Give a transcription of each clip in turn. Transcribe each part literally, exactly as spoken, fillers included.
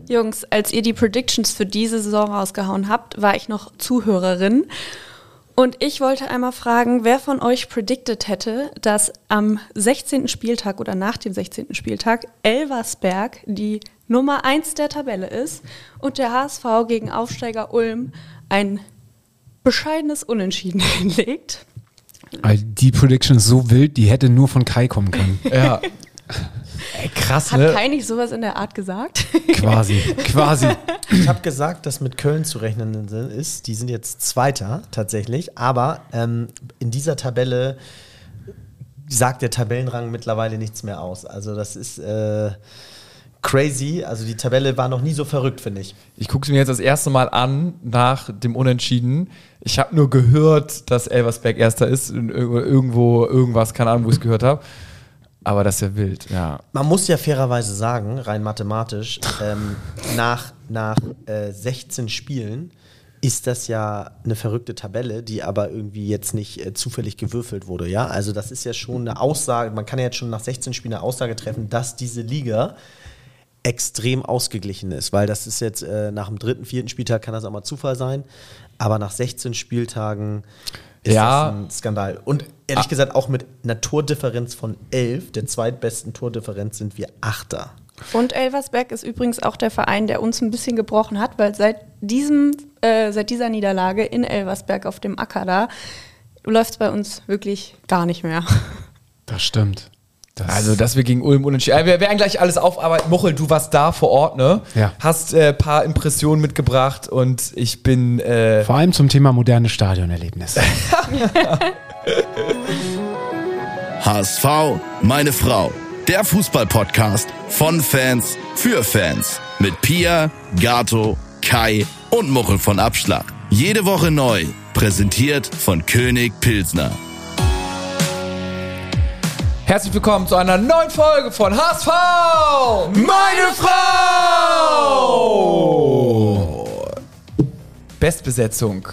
Jungs, als ihr die Predictions für diese Saison rausgehauen habt, war ich noch Zuhörerin. Und ich wollte einmal fragen, wer von euch predicted hätte, dass am sechzehnten Spieltag oder nach dem sechzehnten Spieltag Elversberg die Nummer eins der Tabelle ist und der H S V gegen Aufsteiger Ulm ein bescheidenes Unentschieden hinlegt. Also die Prediction ist so wild, die hätte nur von Kai kommen können. Ja. Ey, krass, Hat ne? Kai nicht sowas in der Art gesagt? Quasi, quasi. Ich habe gesagt, dass mit Köln zu rechnen ist. Die sind jetzt Zweiter tatsächlich. Aber ähm, in dieser Tabelle sagt der Tabellenrang mittlerweile nichts mehr aus. Also das ist äh, crazy. Also die Tabelle war noch nie so verrückt, finde ich. Ich gucke es mir jetzt das erste Mal an nach dem Unentschieden. Ich habe nur gehört, dass Elversberg Erster ist. Irgendwo, irgendwas, keine Ahnung, wo ich es gehört habe. Aber das ist ja wild, ja. Man muss ja fairerweise sagen, rein mathematisch, ähm, nach, nach äh, sechzehn Spielen ist das ja eine verrückte Tabelle, die aber irgendwie jetzt nicht äh, zufällig gewürfelt wurde, ja? Also das ist ja schon eine Aussage, man kann ja jetzt schon nach sechzehn Spielen eine Aussage treffen, dass diese Liga extrem ausgeglichen ist, weil das ist jetzt äh, nach dem dritten, vierten Spieltag kann das auch mal Zufall sein, aber nach sechzehn Spieltagen ist ja. das ein Skandal. Und ehrlich ah. gesagt, auch mit einer Tordifferenz von elf, der zweitbesten Tordifferenz, sind wir Achter. Und Elversberg ist übrigens auch der Verein, der uns ein bisschen gebrochen hat, weil seit diesem, äh, seit dieser Niederlage in Elversberg auf dem Acker da läuft es bei uns wirklich gar nicht mehr. Das stimmt. Das also, dass wir gegen Ulm unentschieden. Äh, wir werden gleich alles aufarbeiten. Muchel, du warst da vor Ort, ne? Ja. Hast ein äh, paar Impressionen mitgebracht und ich bin. Äh Vor allem zum Thema modernes Stadionerlebnis. H S V, meine Frau. Der Fußball-Podcast von Fans für Fans. Mit Pia, Gato, Kai und Muchel von Abschlag. Jede Woche neu. Präsentiert von König Pilsner. Herzlich willkommen zu einer neuen Folge von H S V, meine Frau! Bestbesetzung.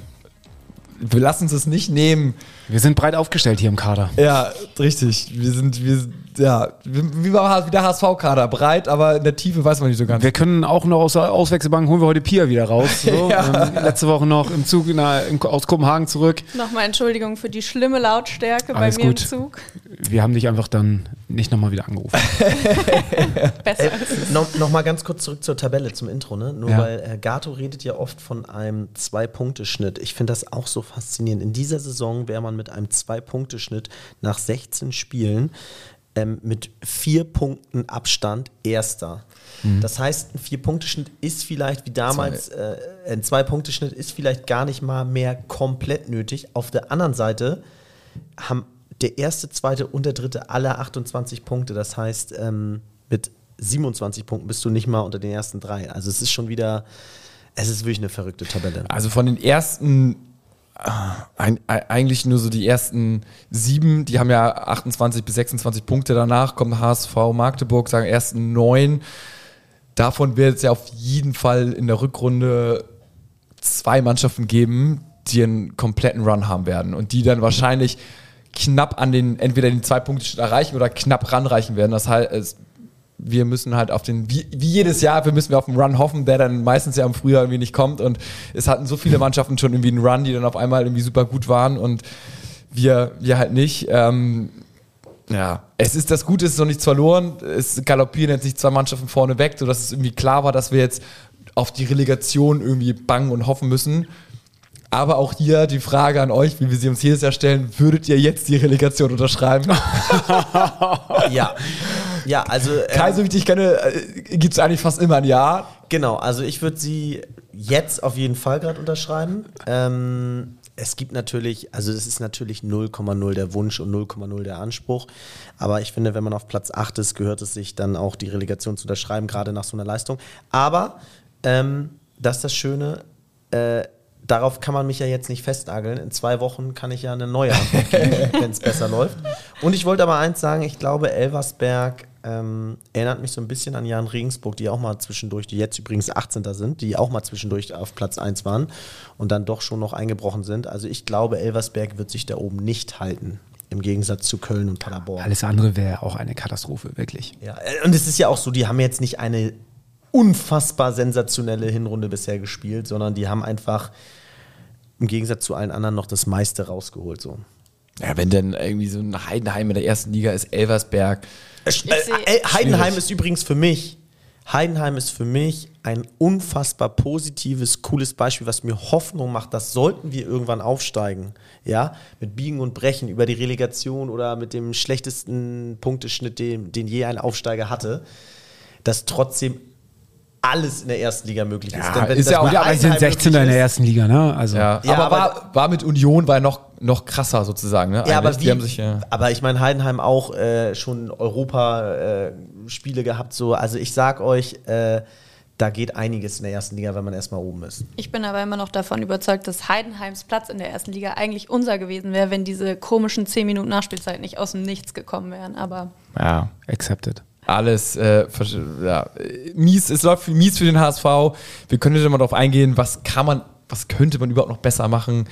Wir lassen uns es nicht nehmen. Wir sind breit aufgestellt hier im Kader. Ja, richtig. Wir sind, wir sind ja, wie war der H S V-Kader? Breit, aber in der Tiefe weiß man nicht so ganz. Wir können auch noch aus der Auswechselbank, holen wir heute Pia wieder raus. So. Ja. ähm, letzte Woche noch im Zug na, in, aus Kopenhagen zurück. Nochmal Entschuldigung für die schlimme Lautstärke Alles bei mir gut. im Zug. Wir haben dich einfach dann nicht nochmal wieder angerufen. Besser Äh, ist es. noch, noch mal ganz kurz zurück zur Tabelle, zum Intro. Ne? Nur Ja. weil äh, Gato redet ja oft von einem Zwei-Punkte-Schnitt. Ich finde das auch so faszinierend. In dieser Saison wäre man mit einem Zwei-Punkte-Schnitt nach sechzehn Spielen ähm, mit vier Punkten Abstand Erster. Mhm. Das heißt, ein Vier-Punkte-Schnitt ist vielleicht wie damals, äh, ein Zwei-Punkte-Schnitt ist vielleicht gar nicht mal mehr komplett nötig. Auf der anderen Seite haben der erste, zweite und der dritte alle achtundzwanzig Punkte. Das heißt, ähm, mit siebenundzwanzig Punkten bist du nicht mal unter den ersten drei. Also es ist schon wieder, es ist wirklich eine verrückte Tabelle. Also von den ersten, äh, ein, eigentlich nur so die ersten sieben, die haben ja achtundzwanzig bis sechsundzwanzig Punkte. Danach kommt H S V Magdeburg, sagen ersten neun. Davon wird es ja auf jeden Fall in der Rückrunde zwei Mannschaften geben, die einen kompletten Run haben werden und die dann wahrscheinlich knapp an den, entweder den zwei Punkte erreichen oder knapp ranreichen werden. Das heißt, wir müssen halt auf den, wie, wie jedes Jahr, wir müssen wir auf den Run hoffen, der dann meistens ja im Frühjahr irgendwie nicht kommt und es hatten so viele Mannschaften schon irgendwie einen Run, die dann auf einmal irgendwie super gut waren und wir, wir halt nicht. Ähm, ja, es ist das Gute, es ist noch nichts verloren. Es galoppieren jetzt nicht zwei Mannschaften vorne weg, sodass es irgendwie klar war, dass wir jetzt auf die Relegation irgendwie bangen und hoffen müssen. Aber auch hier die Frage an euch, wie wir sie uns jedes Jahr stellen, würdet ihr jetzt die Relegation unterschreiben? Ja. Ja, also. Ähm, Kai, so wie ich dich kenne, gibt es eigentlich fast immer ein Ja. Genau, also ich würde sie jetzt auf jeden Fall gerade unterschreiben. Ähm, es gibt natürlich, also es ist natürlich null Komma null der Wunsch und null Komma null der Anspruch. Aber ich finde, wenn man auf Platz acht ist, gehört es sich dann auch die Relegation zu unterschreiben, gerade nach so einer Leistung. Aber, ähm, das ist das Schöne, äh, darauf kann man mich ja jetzt nicht festnageln. In zwei Wochen kann ich ja eine neue Antwort geben, wenn es besser läuft. Und ich wollte aber eins sagen, ich glaube, Elversberg ähm, erinnert mich so ein bisschen an Jan Regensburg, die auch mal zwischendurch, die jetzt übrigens achtzehnter sind, die auch mal zwischendurch auf Platz eins waren und dann doch schon noch eingebrochen sind. Also ich glaube, Elversberg wird sich da oben nicht halten. Im Gegensatz zu Köln und Paderborn. Alles andere wäre auch eine Katastrophe, wirklich. Ja, und es ist ja auch so, die haben jetzt nicht eine unfassbar sensationelle Hinrunde bisher gespielt, sondern die haben einfach im Gegensatz zu allen anderen noch das meiste rausgeholt. So. Ja, wenn denn irgendwie so ein Heidenheim in der ersten Liga ist, Elversberg. Äh, äh, Heidenheim ist übrigens für mich, Heidenheim ist für mich ein unfassbar positives, cooles Beispiel, was mir Hoffnung macht, dass sollten wir irgendwann aufsteigen, ja, mit Biegen und Brechen über die Relegation oder mit dem schlechtesten Punkteschnitt, den, den je ein Aufsteiger hatte, dass trotzdem alles in der ersten Liga möglich ist. Ja, Denn wenn ist das ja auch- bei Ja, aber sie sind Heidenheim sechzehnter in der möglich ersten Liga, ne? Also, Ja, Ja, aber, aber- war, war mit Union war noch, noch krasser sozusagen. Ne? Ja, aber, Eigentlich. wie, Die haben sich, äh, aber ich meine, Heidenheim auch äh, schon Europa-Spiele gehabt. So. Also ich sag euch, äh, da geht einiges in der ersten Liga, wenn man erstmal oben ist. Ich bin aber immer noch davon überzeugt, dass Heidenheims Platz in der ersten Liga eigentlich unser gewesen wäre, wenn diese komischen zehn Minuten Nachspielzeit nicht aus dem Nichts gekommen wären. Aber ja, accepted. alles äh, versch- ja, äh, mies, es läuft mies für den H S V. Wir können jetzt mal darauf eingehen, was kann man, was könnte man überhaupt noch besser machen?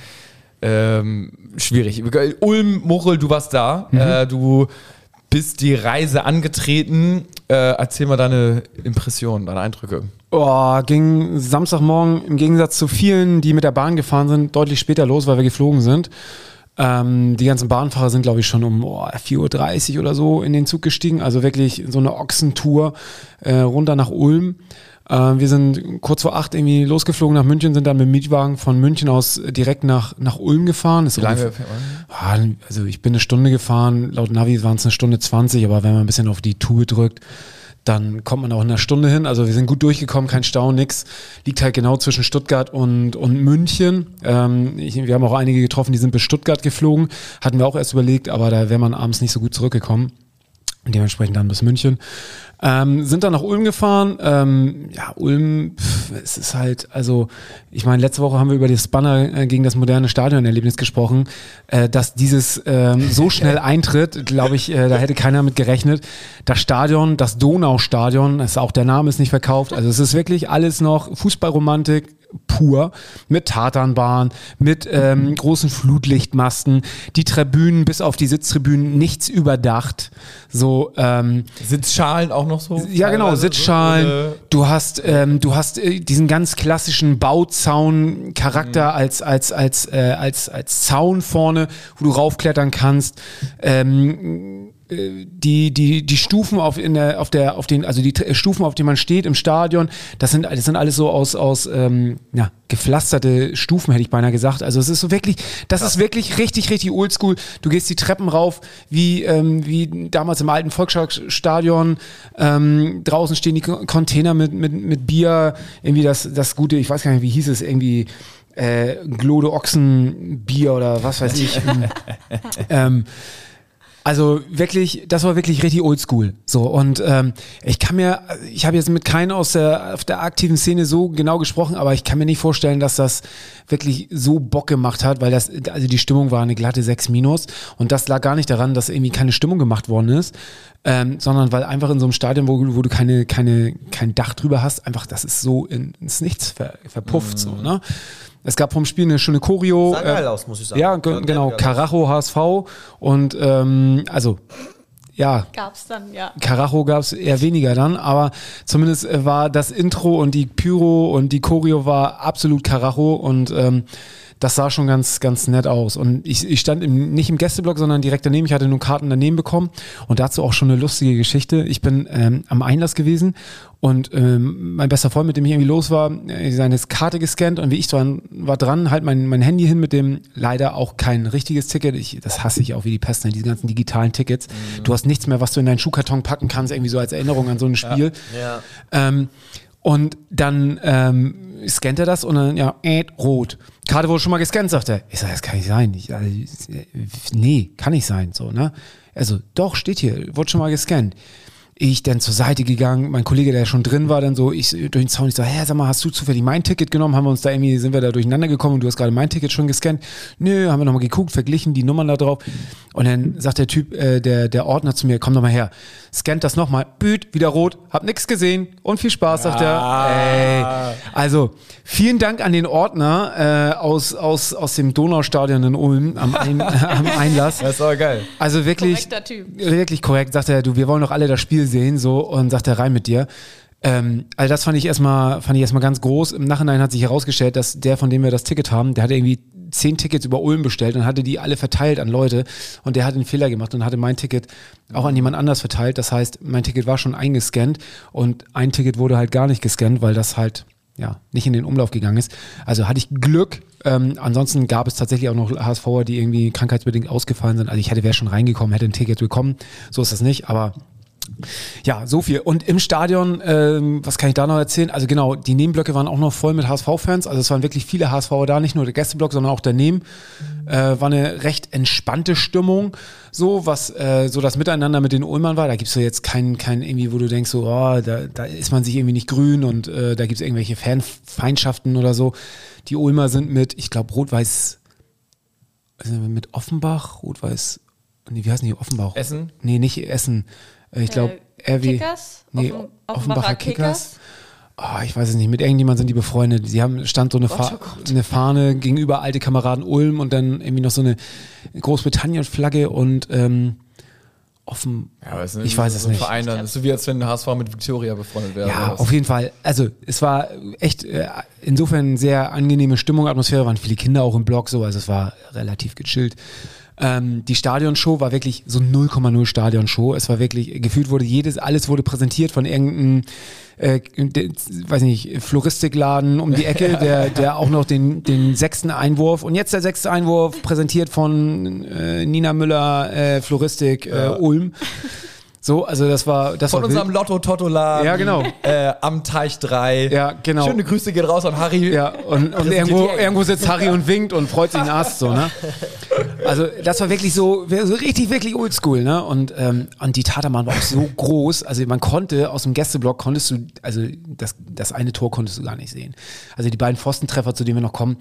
Ähm, schwierig. Ulm, Muchel, du warst da. Mhm. Äh, du bist die Reise angetreten. Äh, erzähl mal deine Impressionen, deine Eindrücke. Oh, ging Samstagmorgen im Gegensatz zu vielen, die mit der Bahn gefahren sind, deutlich später los, weil wir geflogen sind. Ähm, die ganzen Bahnfahrer sind, glaube ich, schon um oh, vier Uhr dreißig oder so in den Zug gestiegen. Also wirklich so eine Ochsentour äh, runter nach Ulm. Äh, wir sind kurz vor acht irgendwie losgeflogen nach München, sind dann mit dem Mietwagen von München aus direkt nach, nach Ulm gefahren. Das Wie ist lange ungefähr- fährt man? Ah, also ich bin eine Stunde gefahren, laut Navi waren es eine Stunde zwanzig, aber wenn man ein bisschen auf die Tube drückt, dann kommt man auch in einer Stunde hin. Also wir sind gut durchgekommen, kein Stau, nix. Liegt halt genau zwischen Stuttgart und, und München. Ähm, ich, wir haben auch einige getroffen, die sind bis Stuttgart geflogen. Hatten wir auch erst überlegt, aber da wäre man abends nicht so gut zurückgekommen. Dementsprechend dann bis München. Ähm, sind dann nach Ulm gefahren. Ähm, ja, Ulm, pff, es ist halt, also, ich meine, letzte Woche haben wir über das Banner äh, gegen das moderne Stadionerlebnis gesprochen, äh, dass dieses ähm, so schnell eintritt, glaube ich, äh, da hätte keiner mit gerechnet. Das Stadion, das Donaustadion, ist auch der Name ist nicht verkauft. Also es ist wirklich alles noch Fußballromantik pur, mit Tatanbahn, mit ähm, großen Flutlichtmasten, die Tribünen bis auf die Sitztribünen nichts überdacht. So, ähm, Sitzschalen auch noch so? ja, genau, Teilweise Sitzschalen. So, äh, Du hast, ähm, du hast äh, diesen ganz klassischen Bauzaun-Charakter Mhm. als, als, als, äh, als, als Zaun vorne, wo du raufklettern kannst. Ähm, äh, die, die, die Stufen auf, in der, auf der, auf den, also die T- Stufen, auf denen man steht im Stadion, das sind, das sind alles so aus, aus, ähm, ja, gepflasterte Stufen, hätte ich beinahe gesagt. Also es ist so wirklich, das ist wirklich richtig, richtig oldschool. Du gehst die Treppen rauf, wie, ähm, wie damals im alten Volksstadion. Ähm, draußen stehen die Ko- Container mit, mit, mit Bier, irgendwie das, das gute, ich weiß gar nicht, wie hieß es, irgendwie äh, Glode Ochsenbier oder was weiß ich. ähm, Also wirklich, das war wirklich richtig oldschool. So, und ähm, ich kann mir, ich habe jetzt mit keinem aus der, auf der aktiven Szene so genau gesprochen, aber ich kann mir nicht vorstellen, dass das wirklich so Bock gemacht hat, weil das, also die Stimmung war eine glatte sechs minus und das lag gar nicht daran, dass irgendwie keine Stimmung gemacht worden ist, ähm, sondern weil einfach in so einem Stadion, wo, wo du keine, keine, kein Dach drüber hast, einfach, das ist so in, ins Nichts ver, verpufft, so, ne? Es gab vom Spiel eine schöne Choreo. Sah geil aus, muss ich sagen. Ja, ge- Sah genau, geil aus. Karacho H S V und ähm, also ja, gab's dann, ja. Karacho gab es eher weniger dann, aber zumindest äh, war das Intro und die Pyro und die Choreo war absolut Karacho und ähm, das sah schon ganz, ganz nett aus. Und ich, ich stand im, nicht im Gästeblock, sondern direkt daneben. Ich hatte nur Karten daneben bekommen. Und dazu auch schon eine lustige Geschichte. Ich bin ähm, am Einlass gewesen und ähm, mein bester Freund, mit dem ich irgendwie los war, äh, seine Karte gescannt und wie ich dran war dran, halt mein, mein Handy hin mit dem leider auch kein richtiges Ticket. Ich, das hasse ich auch wie die Pest, ne, diese ganzen digitalen Tickets. Mhm. Du hast nichts mehr, was du in deinen Schuhkarton packen kannst, irgendwie so als Erinnerung an so ein Spiel. Ja. Ähm, und dann ähm, scannt er das und dann, ja, äh, rot. Karte wurde schon mal gescannt, sagt er. Ich sage, das kann nicht sein. Ich, also, nee, kann nicht sein. So, ne? Also, doch, steht hier, wurde schon mal gescannt. Ich dann zur Seite gegangen, mein Kollege, der schon drin war, dann so, ich durch den Zaun, ich so, hä, sag mal, hast du zufällig mein Ticket genommen? Haben wir uns da irgendwie, sind wir da durcheinander gekommen und du hast gerade mein Ticket schon gescannt? Nö, haben wir nochmal geguckt, verglichen, die Nummern da drauf. Und dann sagt der Typ, äh, der, der Ordner zu mir, komm doch mal her, scannt das nochmal, büt, wieder rot, hab nix gesehen und viel Spaß, sagt Ah. er. Ey, also, vielen Dank an den Ordner äh, aus, aus, aus dem Donaustadion in Ulm am, Ein, am Einlass. Das war geil. Also wirklich, Korrekter Typ. wirklich korrekt, sagt er, du, wir wollen doch alle das Spiel sehen, so, und sagt er, rein mit dir. Ähm, also das fand ich erstmal, fand ich erstmal ganz groß. Im Nachhinein hat sich herausgestellt, dass der, von dem wir das Ticket haben, der hatte irgendwie zehn Tickets über Ulm bestellt und hatte die alle verteilt an Leute und der hat einen Fehler gemacht und hatte mein Ticket auch an jemand anders verteilt. Das heißt, mein Ticket war schon eingescannt und ein Ticket wurde halt gar nicht gescannt, weil das halt ja nicht in den Umlauf gegangen ist. Also hatte ich Glück. Ähm, ansonsten gab es tatsächlich auch noch HSVer, die irgendwie krankheitsbedingt ausgefallen sind. Also ich hätte, wäre schon reingekommen, hätte ein Ticket bekommen. So ist das nicht, aber ja, so viel. Und im Stadion, ähm, was kann ich da noch erzählen? Also genau, die Nebenblöcke waren auch noch voll mit H S V-Fans. Also es waren wirklich viele HSVer da, nicht nur der Gästeblock, sondern auch daneben. Äh, war eine recht entspannte Stimmung, so was äh, so das Miteinander mit den Ulmern war. Da gibt's so jetzt keinen, keinen irgendwie, wo du denkst, so, oh, da, da ist man sich irgendwie nicht grün und äh, da gibt's irgendwelche Fanfeindschaften oder so. Die Ulmer sind mit, ich glaube, Rot-Weiß, also mit Offenbach, Rot-Weiß, nee, wie heißen die, Offenbach? Essen? Nee, nicht Essen. Ich glaube, Äh, R W. Kickers? Nee, Offen- Offenbacher Offenbacher Kickers. Oh, ich weiß es nicht. Mit irgendjemand sind die befreundet. Sie haben stand so eine, Fa- eine Fahne gegenüber alte Kameraden Ulm und dann irgendwie noch so eine Großbritannien-Flagge und ähm, offen. Ja, aber es ist ich weiß so es ein nicht. Verein, dann ist so wie als wenn der H S V mit Victoria befreundet wäre. Ja, oder was. auf jeden Fall. Also es war echt äh, insofern sehr angenehme Stimmung, Atmosphäre, waren viele Kinder auch im Block so, also es war relativ gechillt. Ähm, die Stadionshow war wirklich so null Komma null Stadionshow. Es war wirklich, gefühlt wurde jedes, alles wurde präsentiert von irgendeinem, äh, de, weiß nicht, Floristikladen um die Ecke, der, der auch noch den, den sechsten Einwurf und jetzt der sechste Einwurf präsentiert von äh, Nina Müller, äh, Floristik, äh, Ja. Ulm. So, also das war, das Von war unserem wild. Lotto-Totto-Laden. Ja, genau. Äh, am Teich drei. Ja, genau. Schöne Grüße geht raus an Harry. Ja, und, und irgendwo, irgendwo sitzt Harry und winkt und freut sich einen Ast, so, ne? Also, das war wirklich so, so richtig, wirklich oldschool, ne? Und, ähm, und die Tatermann war auch so groß, also man konnte, aus dem Gästeblock konntest du, also das, das eine Tor konntest du gar nicht sehen. Also die beiden Pfostentreffer, zu denen wir noch kommen,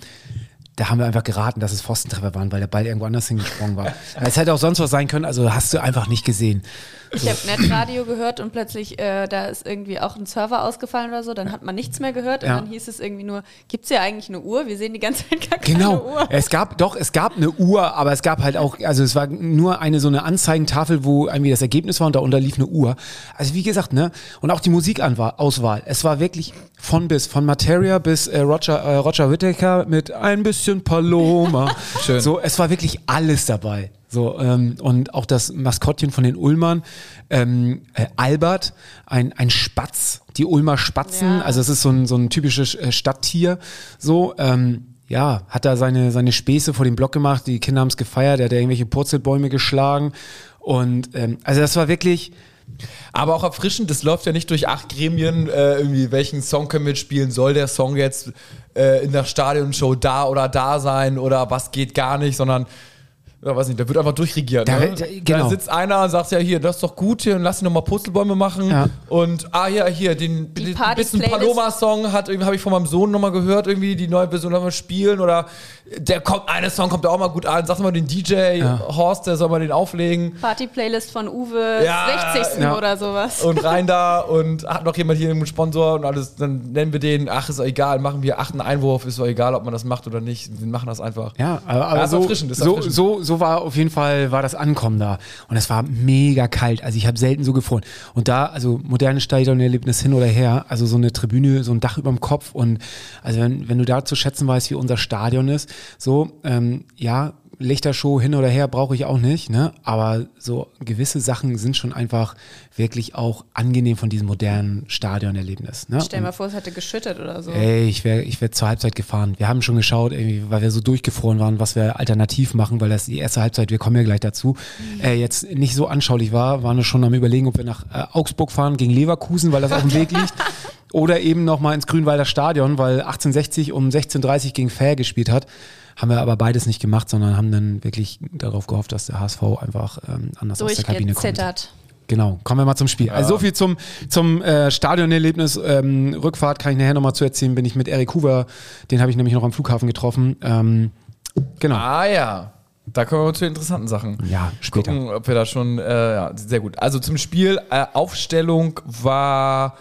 da haben wir einfach geraten, dass es Pfostentreffer waren, weil der Ball irgendwo anders hingesprungen war. Es hätte auch sonst was sein können, also hast du einfach nicht gesehen. Ich habe Netradio gehört und plötzlich, äh, da ist irgendwie auch ein Server ausgefallen oder so, dann hat man nichts mehr gehört und Ja. dann hieß es irgendwie nur, gibt's ja eigentlich eine Uhr? Wir sehen die ganze Zeit gar keine Genau, Uhr. es gab, doch, es gab eine Uhr, aber es gab halt auch, also es war nur eine so eine Anzeigentafel, wo irgendwie das Ergebnis war und darunter lief eine Uhr. Also wie gesagt, ne, und auch die Musikauswahl, es war wirklich von bis, von Materia bis äh, Roger, äh, Roger Whittaker mit ein bisschen Paloma. Schön. So, es war wirklich alles dabei. So, ähm, und auch das Maskottchen von den Ulmern, ähm, äh, Albert, ein, ein Spatz, die Ulmer Spatzen, Ja. also es ist so ein, so ein typisches äh, Stadttier, so, ähm, ja, hat da seine, seine Späße vor dem Block gemacht, die Kinder haben es gefeiert, er hat da irgendwelche Purzelbäume geschlagen und, ähm, also das war wirklich, Aber auch erfrischend, das läuft ja nicht durch acht Gremien, äh, irgendwie, welchen Song können wir spielen, soll der Song jetzt äh, in der Stadionshow da oder da sein oder was geht gar nicht, sondern ja, weiß nicht, da wird einfach durchregiert. Da- Ne? da- genau. Da sitzt einer und sagt ja hier, das ist doch gut hier und lass ihn nochmal Purzelbäume machen. Ja. Und ah ja, hier, den, Die den Party- bisschen Playlist. Paloma-Song hat irgendwie, habe ich von meinem Sohn nochmal gehört, irgendwie die neue Version nochmal spielen oder der kommt, eine Song kommt da auch mal gut an, sag mal den D J, Horst, der soll mal den auflegen. Party-Playlist von Uwe, Ja, sechzigsten ja. oder sowas. Und rein da und hat noch jemand hier einen Sponsor und alles, dann nennen wir den, ach, ist doch egal, machen wir achten Einwurf, ist doch egal, ob man das macht oder nicht, wir machen das einfach. ja, aber, aber Ja, ist so, erfrischend, ist so, erfrischend. so, so war auf jeden Fall, war das Ankommen da. Und es war mega kalt. Also ich habe selten so gefroren. Und da, also modernes Stadionerlebnis hin oder her, also so eine Tribüne, so ein Dach über dem Kopf und also wenn, wenn du da zu schätzen weißt, wie unser Stadion ist, so, ähm, ja, Lichtershow hin oder her brauche ich auch nicht, ne? Aber so gewisse Sachen sind schon einfach wirklich auch angenehm von diesem modernen Stadionerlebnis. Ne? Stell dir mal vor, es hätte geschüttet oder so. Ey, ich wäre ich wär zur Halbzeit gefahren. Wir haben schon geschaut, irgendwie, weil wir so durchgefroren waren, was wir alternativ machen, weil das die erste Halbzeit, wir kommen ja gleich dazu, äh, jetzt nicht so anschaulich war. Waren wir schon am Überlegen, ob wir nach äh, Augsburg fahren gegen Leverkusen, weil das auf dem Weg liegt. Oder eben nochmal ins Grünwalder Stadion, weil achtzehnhundertsechzig um sechzehn Uhr dreißig gegen Fair gespielt hat. Haben wir aber beides nicht gemacht, sondern haben dann wirklich darauf gehofft, dass der H S V einfach ähm, anders aus der Kabine kommt. Durchgezittert. Genau, kommen wir mal zum Spiel. Also so viel zum, zum äh, Stadionerlebnis. Ähm, Rückfahrt kann ich nachher nochmal zu erzählen, bin ich mit Eric Hoover, den habe ich nämlich noch am Flughafen getroffen. Ähm, genau. Ah ja, da kommen wir zu interessanten Sachen. Ja, später. Gucken, ob wir da schon, äh, ja, sehr gut. Also zum Spiel, äh, Aufstellung war,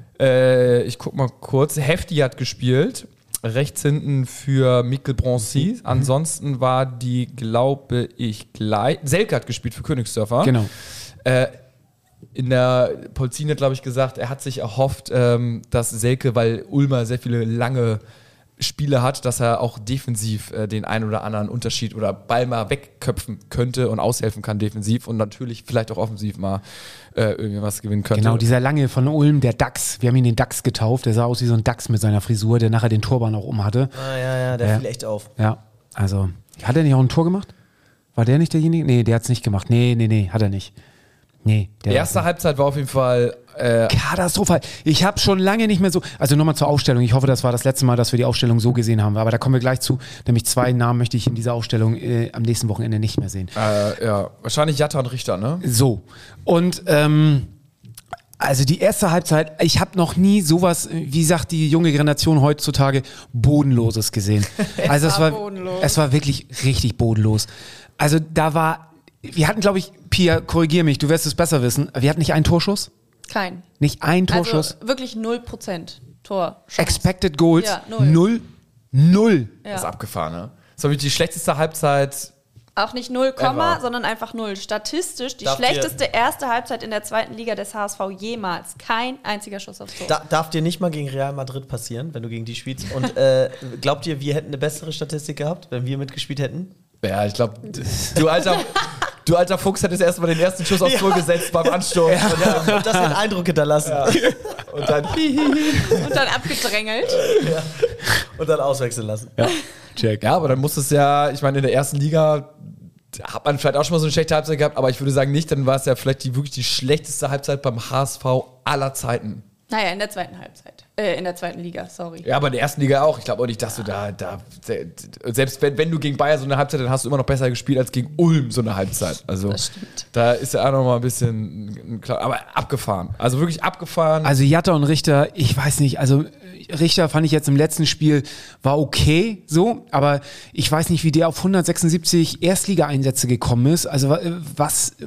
äh, ich guck mal kurz, Hefti hat gespielt. Rechts hinten für Mikkel Broncy. Ansonsten war die, glaube ich, gleich. Selke hat gespielt für Königsdörfer. Genau. Äh, in der Polzin hat, glaube ich, gesagt, er hat sich erhofft, ähm, dass Selke, weil Ulmer sehr viele lange Spiele hat, dass er auch defensiv äh, den einen oder anderen Unterschied oder Ball mal wegköpfen könnte und aushelfen kann defensiv und natürlich vielleicht auch offensiv mal äh, irgendwie was gewinnen könnte. Genau, dieser lange von Ulm, der Dachs, wir haben ihn den Dachs getauft, der sah aus wie so ein Dachs mit seiner Frisur, der nachher den Turban auch um hatte. Ah, ja, ja, der Ja. fiel echt auf. Ja, also, hat er nicht auch ein Tor gemacht? War der nicht derjenige? Nee, der hat es nicht gemacht. Nee, nee, nee, hat er nicht. Nee, der Die erste Halbzeit war auf jeden Fall äh, katastrophal. Ich habe schon lange nicht mehr so, also nochmal zur Aufstellung, ich hoffe, das war das letzte Mal, dass wir die Aufstellung so gesehen haben, aber da kommen wir gleich zu, nämlich zwei Namen möchte ich in dieser Aufstellung äh, am nächsten Wochenende nicht mehr sehen. äh, ja, wahrscheinlich Jatta und Richter, ne? So, und ähm, also die erste Halbzeit, ich habe noch nie sowas, wie sagt die junge Generation heutzutage, Bodenloses gesehen. Also es war war, bodenlos. es war wirklich richtig bodenlos. Also da war, wir hatten, glaube ich, Pia, korrigier mich, du wirst es besser wissen, wir hatten nicht einen Torschuss? Kein. Nicht ein Torschuss? Also wirklich null Prozent Tor. Expected Goals? Ja, null. Null? Null. Das ist Ja. abgefahren, ne? Das war wirklich die schlechteste Halbzeit. Auch nicht null, Komma, Ever. sondern einfach null. Statistisch die Darf schlechteste erste Halbzeit in der zweiten Liga des H S V jemals. Kein einziger Schuss aufs Tor. Da, darf dir nicht mal gegen Real Madrid passieren, wenn du gegen die spielst. Und äh, glaubt ihr, wir hätten eine bessere Statistik gehabt, wenn wir mitgespielt hätten? Ja, ich glaube, du alter, du alter Fuchs hättest erstmal den ersten Schuss aufs Tor gesetzt beim Ansturm. Und, ja, und das den Eindruck hinterlassen. Und dann Und dann abgedrängelt. Und dann auswechseln lassen. Ja, check. Ja, aber dann muss es ja, ich meine, in der ersten Liga hat man vielleicht auch schon mal so eine schlechte Halbzeit gehabt, aber ich würde sagen nicht, dann war es ja vielleicht die, wirklich die schlechteste Halbzeit beim H S V aller Zeiten. Naja, in der zweiten Halbzeit. Äh, in der zweiten Liga, sorry. Ja, aber in der ersten Liga auch. Ich glaube auch nicht, dass du da, da selbst wenn, wenn du gegen Bayern so eine Halbzeit, dann hast du immer noch besser gespielt als gegen Ulm so eine Halbzeit. Also Das stimmt. da ist ja auch noch mal ein bisschen, klar, aber abgefahren. Also wirklich abgefahren. Also Jatta und Richter, ich weiß nicht, also Richter fand ich jetzt im letzten Spiel war okay, so, aber ich weiß nicht, wie der auf hundertsechsundsiebzig Erstliga-Einsätze gekommen ist. Also äh, was, äh,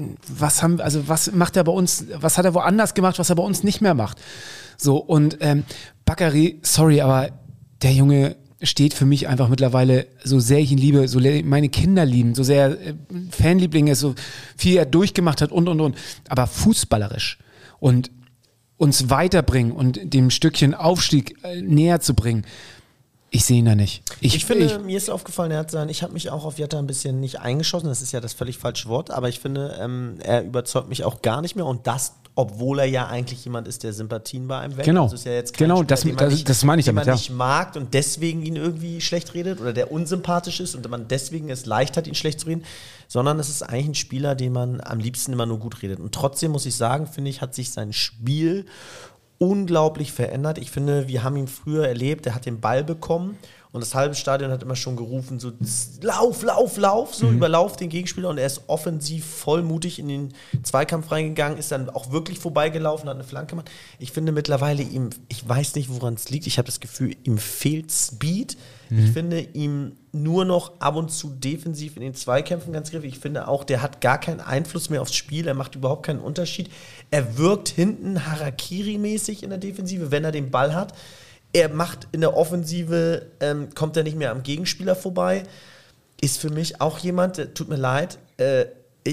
was haben, also was macht er bei uns, was hat er woanders gemacht, was er bei uns nicht mehr macht? So, und ähm, Bakary, sorry, aber der Junge steht für mich einfach mittlerweile, so sehr ich ihn liebe, so le- meine Kinder lieben, so sehr äh, Fanliebling ist, so viel er durchgemacht hat und, und, und, aber fußballerisch und uns weiterbringen und dem Stückchen Aufstieg äh, näher zu bringen, ich sehe ihn da nicht. Ich, finde, mir ist aufgefallen, er hat sein, ich habe mich auch auf Jatta ein bisschen nicht eingeschossen, das ist ja das völlig falsche Wort, aber ich finde, ähm, er überzeugt mich auch gar nicht mehr und das, obwohl er ja eigentlich jemand ist, der Sympathien bei einem weckt. Genau. Also ist ja jetzt kein Genau, Spieler, das- den man das- nicht, das meine ich den damit, man ja. nicht mag und deswegen ihn irgendwie schlecht redet oder der unsympathisch ist und man deswegen es leicht hat, ihn schlecht zu reden, sondern es ist eigentlich ein Spieler, den man am liebsten immer nur gut redet. Und trotzdem muss ich sagen, finde ich, hat sich sein Spiel unglaublich verändert. Ich finde, wir haben ihn früher erlebt, er hat den Ball bekommen und das halbe Stadion hat immer schon gerufen, so lauf, lauf, lauf, so überlauf den Gegenspieler und er ist offensiv vollmutig in den Zweikampf reingegangen, ist dann auch wirklich vorbeigelaufen, hat eine Flanke gemacht. Ich finde mittlerweile ihm, ich weiß nicht, woran es liegt, ich habe das Gefühl, ihm fehlt Speed. Ich finde ihm nur noch ab und zu defensiv in den Zweikämpfen ganz griffig. Ich finde auch, der hat gar keinen Einfluss mehr aufs Spiel. Er macht überhaupt keinen Unterschied. Er wirkt hinten Harakiri-mäßig in der Defensive, wenn er den Ball hat. Er macht in der Offensive, ähm, kommt er nicht mehr am Gegenspieler vorbei. Ist für mich auch jemand, äh, tut mir leid, äh,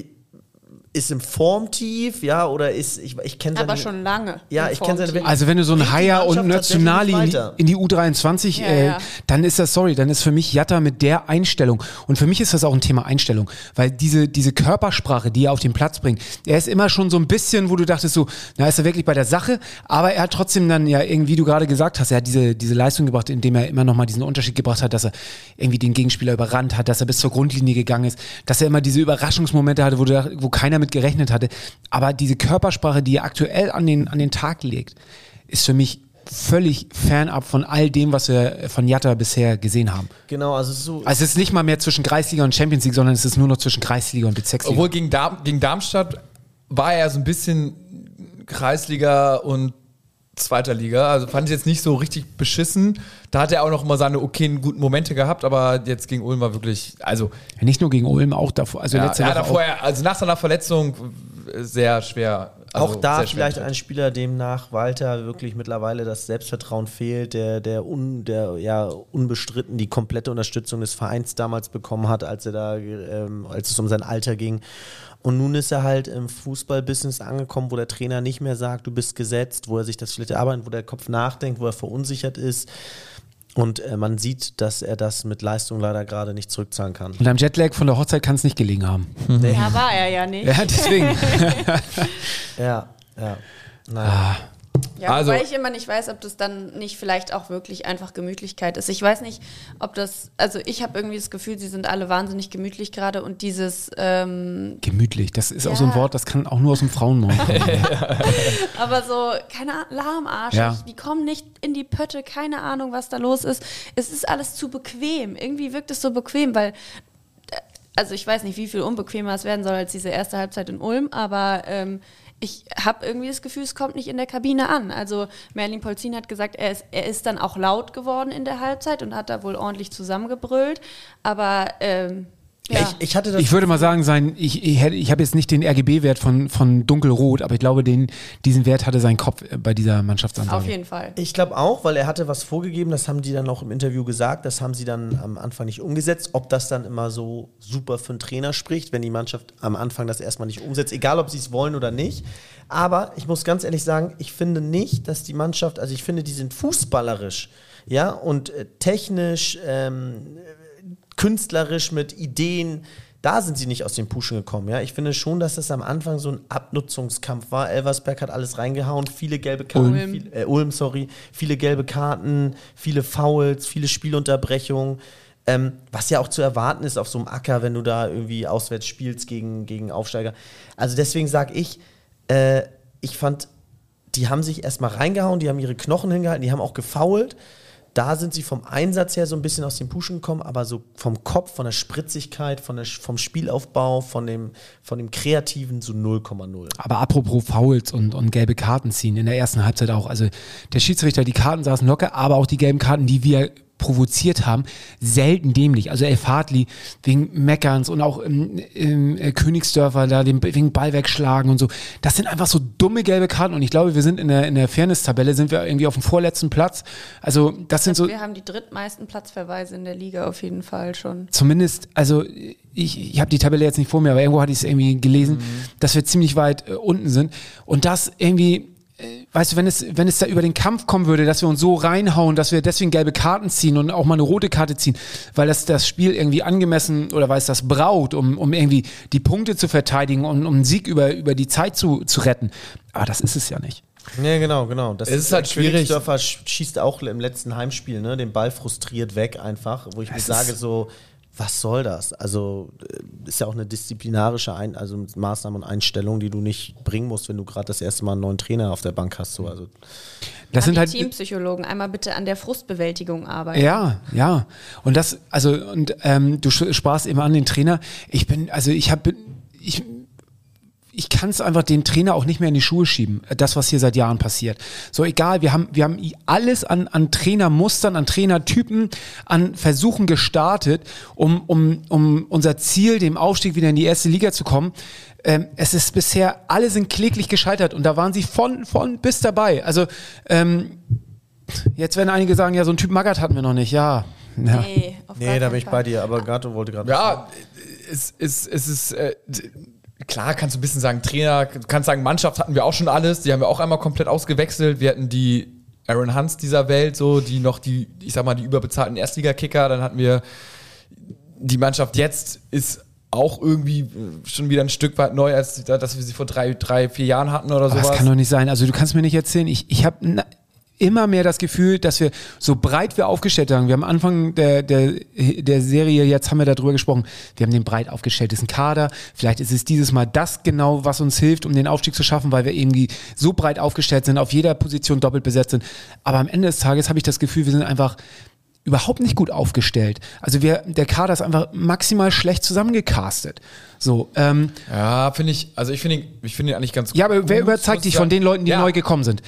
ist im Formtief, ja, oder ist, ich, ich kenne seine... Aber schon lange. Ja, im ich kenne seine... Formteam. Also wenn du so Bringt einen die Haier und Mannschaft tatsächlich Nationali in nicht die, weiter. in die U dreiundzwanzig, Ja, äh, ja. dann ist das, sorry, dann ist für mich Jatta mit der Einstellung. Und für mich ist das auch ein Thema Einstellung, weil diese, diese Körpersprache, die er auf den Platz bringt, er ist immer schon so ein bisschen, wo du dachtest so, na, ist er wirklich bei der Sache, aber er hat trotzdem dann ja irgendwie, wie du gerade gesagt hast, er hat diese, diese Leistung gebracht, indem er immer nochmal diesen Unterschied gebracht hat, dass er irgendwie den Gegenspieler überrannt hat, dass er bis zur Grundlinie gegangen ist, dass er immer diese Überraschungsmomente hatte, wo, du, wo keiner mit gerechnet hatte. Aber diese Körpersprache, die er aktuell an den, an den Tag legt, ist für mich völlig fernab von all dem, was wir von Jatta bisher gesehen haben. Genau, also so... Also es ist nicht mal mehr zwischen Kreisliga und Champions League, sondern es ist nur noch zwischen Kreisliga und Bezirksliga. Obwohl gegen, Darm, gegen Darmstadt war er so ein bisschen Kreisliga und zweiter Liga. Also fand ich jetzt nicht so richtig beschissen. Da hat er auch noch mal seine okayen, guten Momente gehabt, aber jetzt gegen Ulm war wirklich, also Nicht nur gegen Ulm, auch davor. Also ja, letzte er Woche hat auch. vorher, also nach seiner Verletzung sehr schwer Also auch da sehr vielleicht schwer. ein Spieler, dem nach Walter wirklich mittlerweile das Selbstvertrauen fehlt, der, der, un, der ja unbestritten die komplette Unterstützung des Vereins damals bekommen hat, als er da, ähm, als es um sein Alter ging. Und nun ist er halt im Fußballbusiness angekommen, wo der Trainer nicht mehr sagt, du bist gesetzt, wo er sich das vielleicht erarbeitet, wo der Kopf nachdenkt, wo er verunsichert ist. Und äh, man sieht, dass er das mit Leistung leider gerade nicht zurückzahlen kann. Und am Jetlag von der Hochzeit kann es nicht gelegen haben. Nee. Ja, war er ja nicht. Ja, deswegen. Ja, ja. Naja. Ja, Also- wobei ich immer nicht weiß, ob das dann nicht vielleicht auch wirklich einfach Gemütlichkeit ist. Ich weiß nicht, ob das, also ich habe irgendwie das Gefühl, sie sind alle wahnsinnig gemütlich gerade und dieses, ähm, Gemütlich, das ist auch Ja. so ein Wort, das kann auch nur aus dem Frauenmund kommen. aber so, keine Ahnung, lahmarschig, Ja. die kommen nicht in die Pötte, keine Ahnung, was da los ist. Es ist alles zu bequem. Irgendwie wirkt es so bequem, weil, also ich weiß nicht, wie viel unbequemer es werden soll als diese erste Halbzeit in Ulm, aber ähm, ich habe irgendwie das Gefühl, es kommt nicht in der Kabine an. Also Merlin Polzin hat gesagt, er ist, er ist dann auch laut geworden in der Halbzeit und hat da wohl ordentlich zusammengebrüllt. Aber ähm, ja. Ich, ich hatte das Ich würde mal sagen, sein, ich, ich, hätte- ich habe jetzt nicht den R G B-Wert von, von dunkelrot, aber ich glaube, den, diesen Wert hatte sein Kopf äh, bei dieser Mannschaftsansage. Auf jeden Fall. Ich glaube auch, weil er hatte was vorgegeben, das haben die dann auch im Interview gesagt, das haben sie dann am Anfang nicht umgesetzt. Ob das dann immer so super für einen Trainer spricht, wenn die Mannschaft am Anfang das erstmal nicht umsetzt, egal ob sie es wollen oder nicht. Aber ich muss ganz ehrlich sagen, ich finde nicht, dass die Mannschaft, also ich finde, die sind fußballerisch, ja, und äh, technisch, ähm, künstlerisch mit Ideen, da sind sie nicht aus dem Pushen gekommen. Ja? Ich finde schon, dass das am Anfang so ein Abnutzungskampf war. Elversberg hat alles reingehauen, viele gelbe Karten, Ulm. Viel, äh, Ulm, sorry, viele gelbe Karten, viele Fouls, viele Spielunterbrechungen. Ähm, was ja auch zu erwarten ist auf so einem Acker, wenn du da irgendwie auswärts spielst gegen, gegen Aufsteiger. Also deswegen sage ich, äh, ich fand, die haben sich erstmal reingehauen, die haben ihre Knochen hingehalten, die haben auch gefoult. Da sind sie vom Einsatz her so ein bisschen aus dem Pushen gekommen, aber so vom Kopf, von der Spritzigkeit, von der, vom Spielaufbau, von dem, von dem Kreativen so null Komma null. Aber apropos Fouls und, und gelbe Karten ziehen, in der ersten Halbzeit auch. Also der Schiedsrichter, die Karten saßen locker, aber auch die gelben Karten, die wir provoziert haben, selten dämlich. Also Elf Hartli wegen Meckerns und auch im, im äh, Königsdörfer da den, wegen Ball wegschlagen und so. Das sind einfach so dumme gelbe Karten und ich glaube, wir sind in der, in der Fairness-Tabelle, sind wir irgendwie auf dem vorletzten Platz. Also das sind so... Wir haben die drittmeisten Platzverweise in der Liga auf jeden Fall schon. Zumindest, also ich, ich habe die Tabelle jetzt nicht vor mir, aber irgendwo hatte ich es irgendwie gelesen, mhm. dass wir ziemlich weit äh, unten sind. Und das irgendwie, äh, weißt du, wenn es, wenn es da über den Kampf kommen würde, dass wir uns so reinhauen, dass wir deswegen gelbe Karten ziehen und auch mal eine rote Karte ziehen, weil das das Spiel irgendwie angemessen oder weil es das braucht, um, um irgendwie die Punkte zu verteidigen und um einen Sieg über, über die Zeit zu, zu retten. Aber das ist es ja nicht. Ja, genau, genau. Das Es ist halt schwierig. Königsdörfer schießt auch im letzten Heimspiel, ne, den Ball frustriert weg einfach, wo ich mir Es sage ist- so, was soll das? Also äh, ist ja auch eine disziplinarische Ein- also Maßnahme und Einstellung, die du nicht bringen musst, wenn du gerade das erste Mal einen neuen Trainer auf der Bank hast. So. Also, Das An sind die halt Teampsychologen, einmal bitte an der Frustbewältigung arbeiten. Ja, ja. Und das, also, und ähm, du sch- sprachst eben an den Trainer. Ich bin, also ich habe, ich, ich kann es einfach den Trainer auch nicht mehr in die Schuhe schieben, das, was hier seit Jahren passiert. So egal, wir haben, wir haben alles an, an Trainermustern, an Trainertypen, an Versuchen gestartet, um, um, um unser Ziel, dem Aufstieg wieder in die erste Liga zu kommen. Ähm, es ist bisher, alle sind kläglich gescheitert und da waren sie von, von bis dabei. Also, ähm, jetzt werden einige sagen, ja, so einen Typ Magath hatten wir noch nicht, ja. ja. Nee, auf nee, gar da keinen bin ich Fall. bei dir, aber Gato wollte gerade Ja, es, es, es ist, äh, klar kannst du ein bisschen sagen, Trainer, du kannst sagen, Mannschaft hatten wir auch schon alles, die haben wir auch einmal komplett ausgewechselt. Wir hatten die Aaron Hunts dieser Welt, so, die noch die, ich sag mal, die überbezahlten Erstliga-Kicker, dann hatten wir die Mannschaft jetzt ist auch irgendwie schon wieder ein Stück weit neu, als dass wir sie vor drei, drei vier Jahren hatten oder Aber sowas. das kann doch nicht sein. Also du kannst mir nicht erzählen, ich, ich habe immer mehr das Gefühl, dass wir so breit wir aufgestellt haben. Wir haben am Anfang der, der, der Serie, jetzt haben wir darüber gesprochen, wir haben den breit aufgestellten Kader. Vielleicht ist es dieses Mal das genau, was uns hilft, um den Aufstieg zu schaffen, weil wir irgendwie so breit aufgestellt sind, auf jeder Position doppelt besetzt sind. Aber am Ende des Tages habe ich das Gefühl, wir sind einfach überhaupt nicht gut aufgestellt. Also wir, der Kader ist einfach maximal schlecht zusammengecastet. So, ähm, Ja, finde ich, also ich finde ihn, ich finde ihn eigentlich ganz ja, aber gut, wer überzeugt muss dich ich von sagen. den Leuten, die Ja. neu gekommen sind?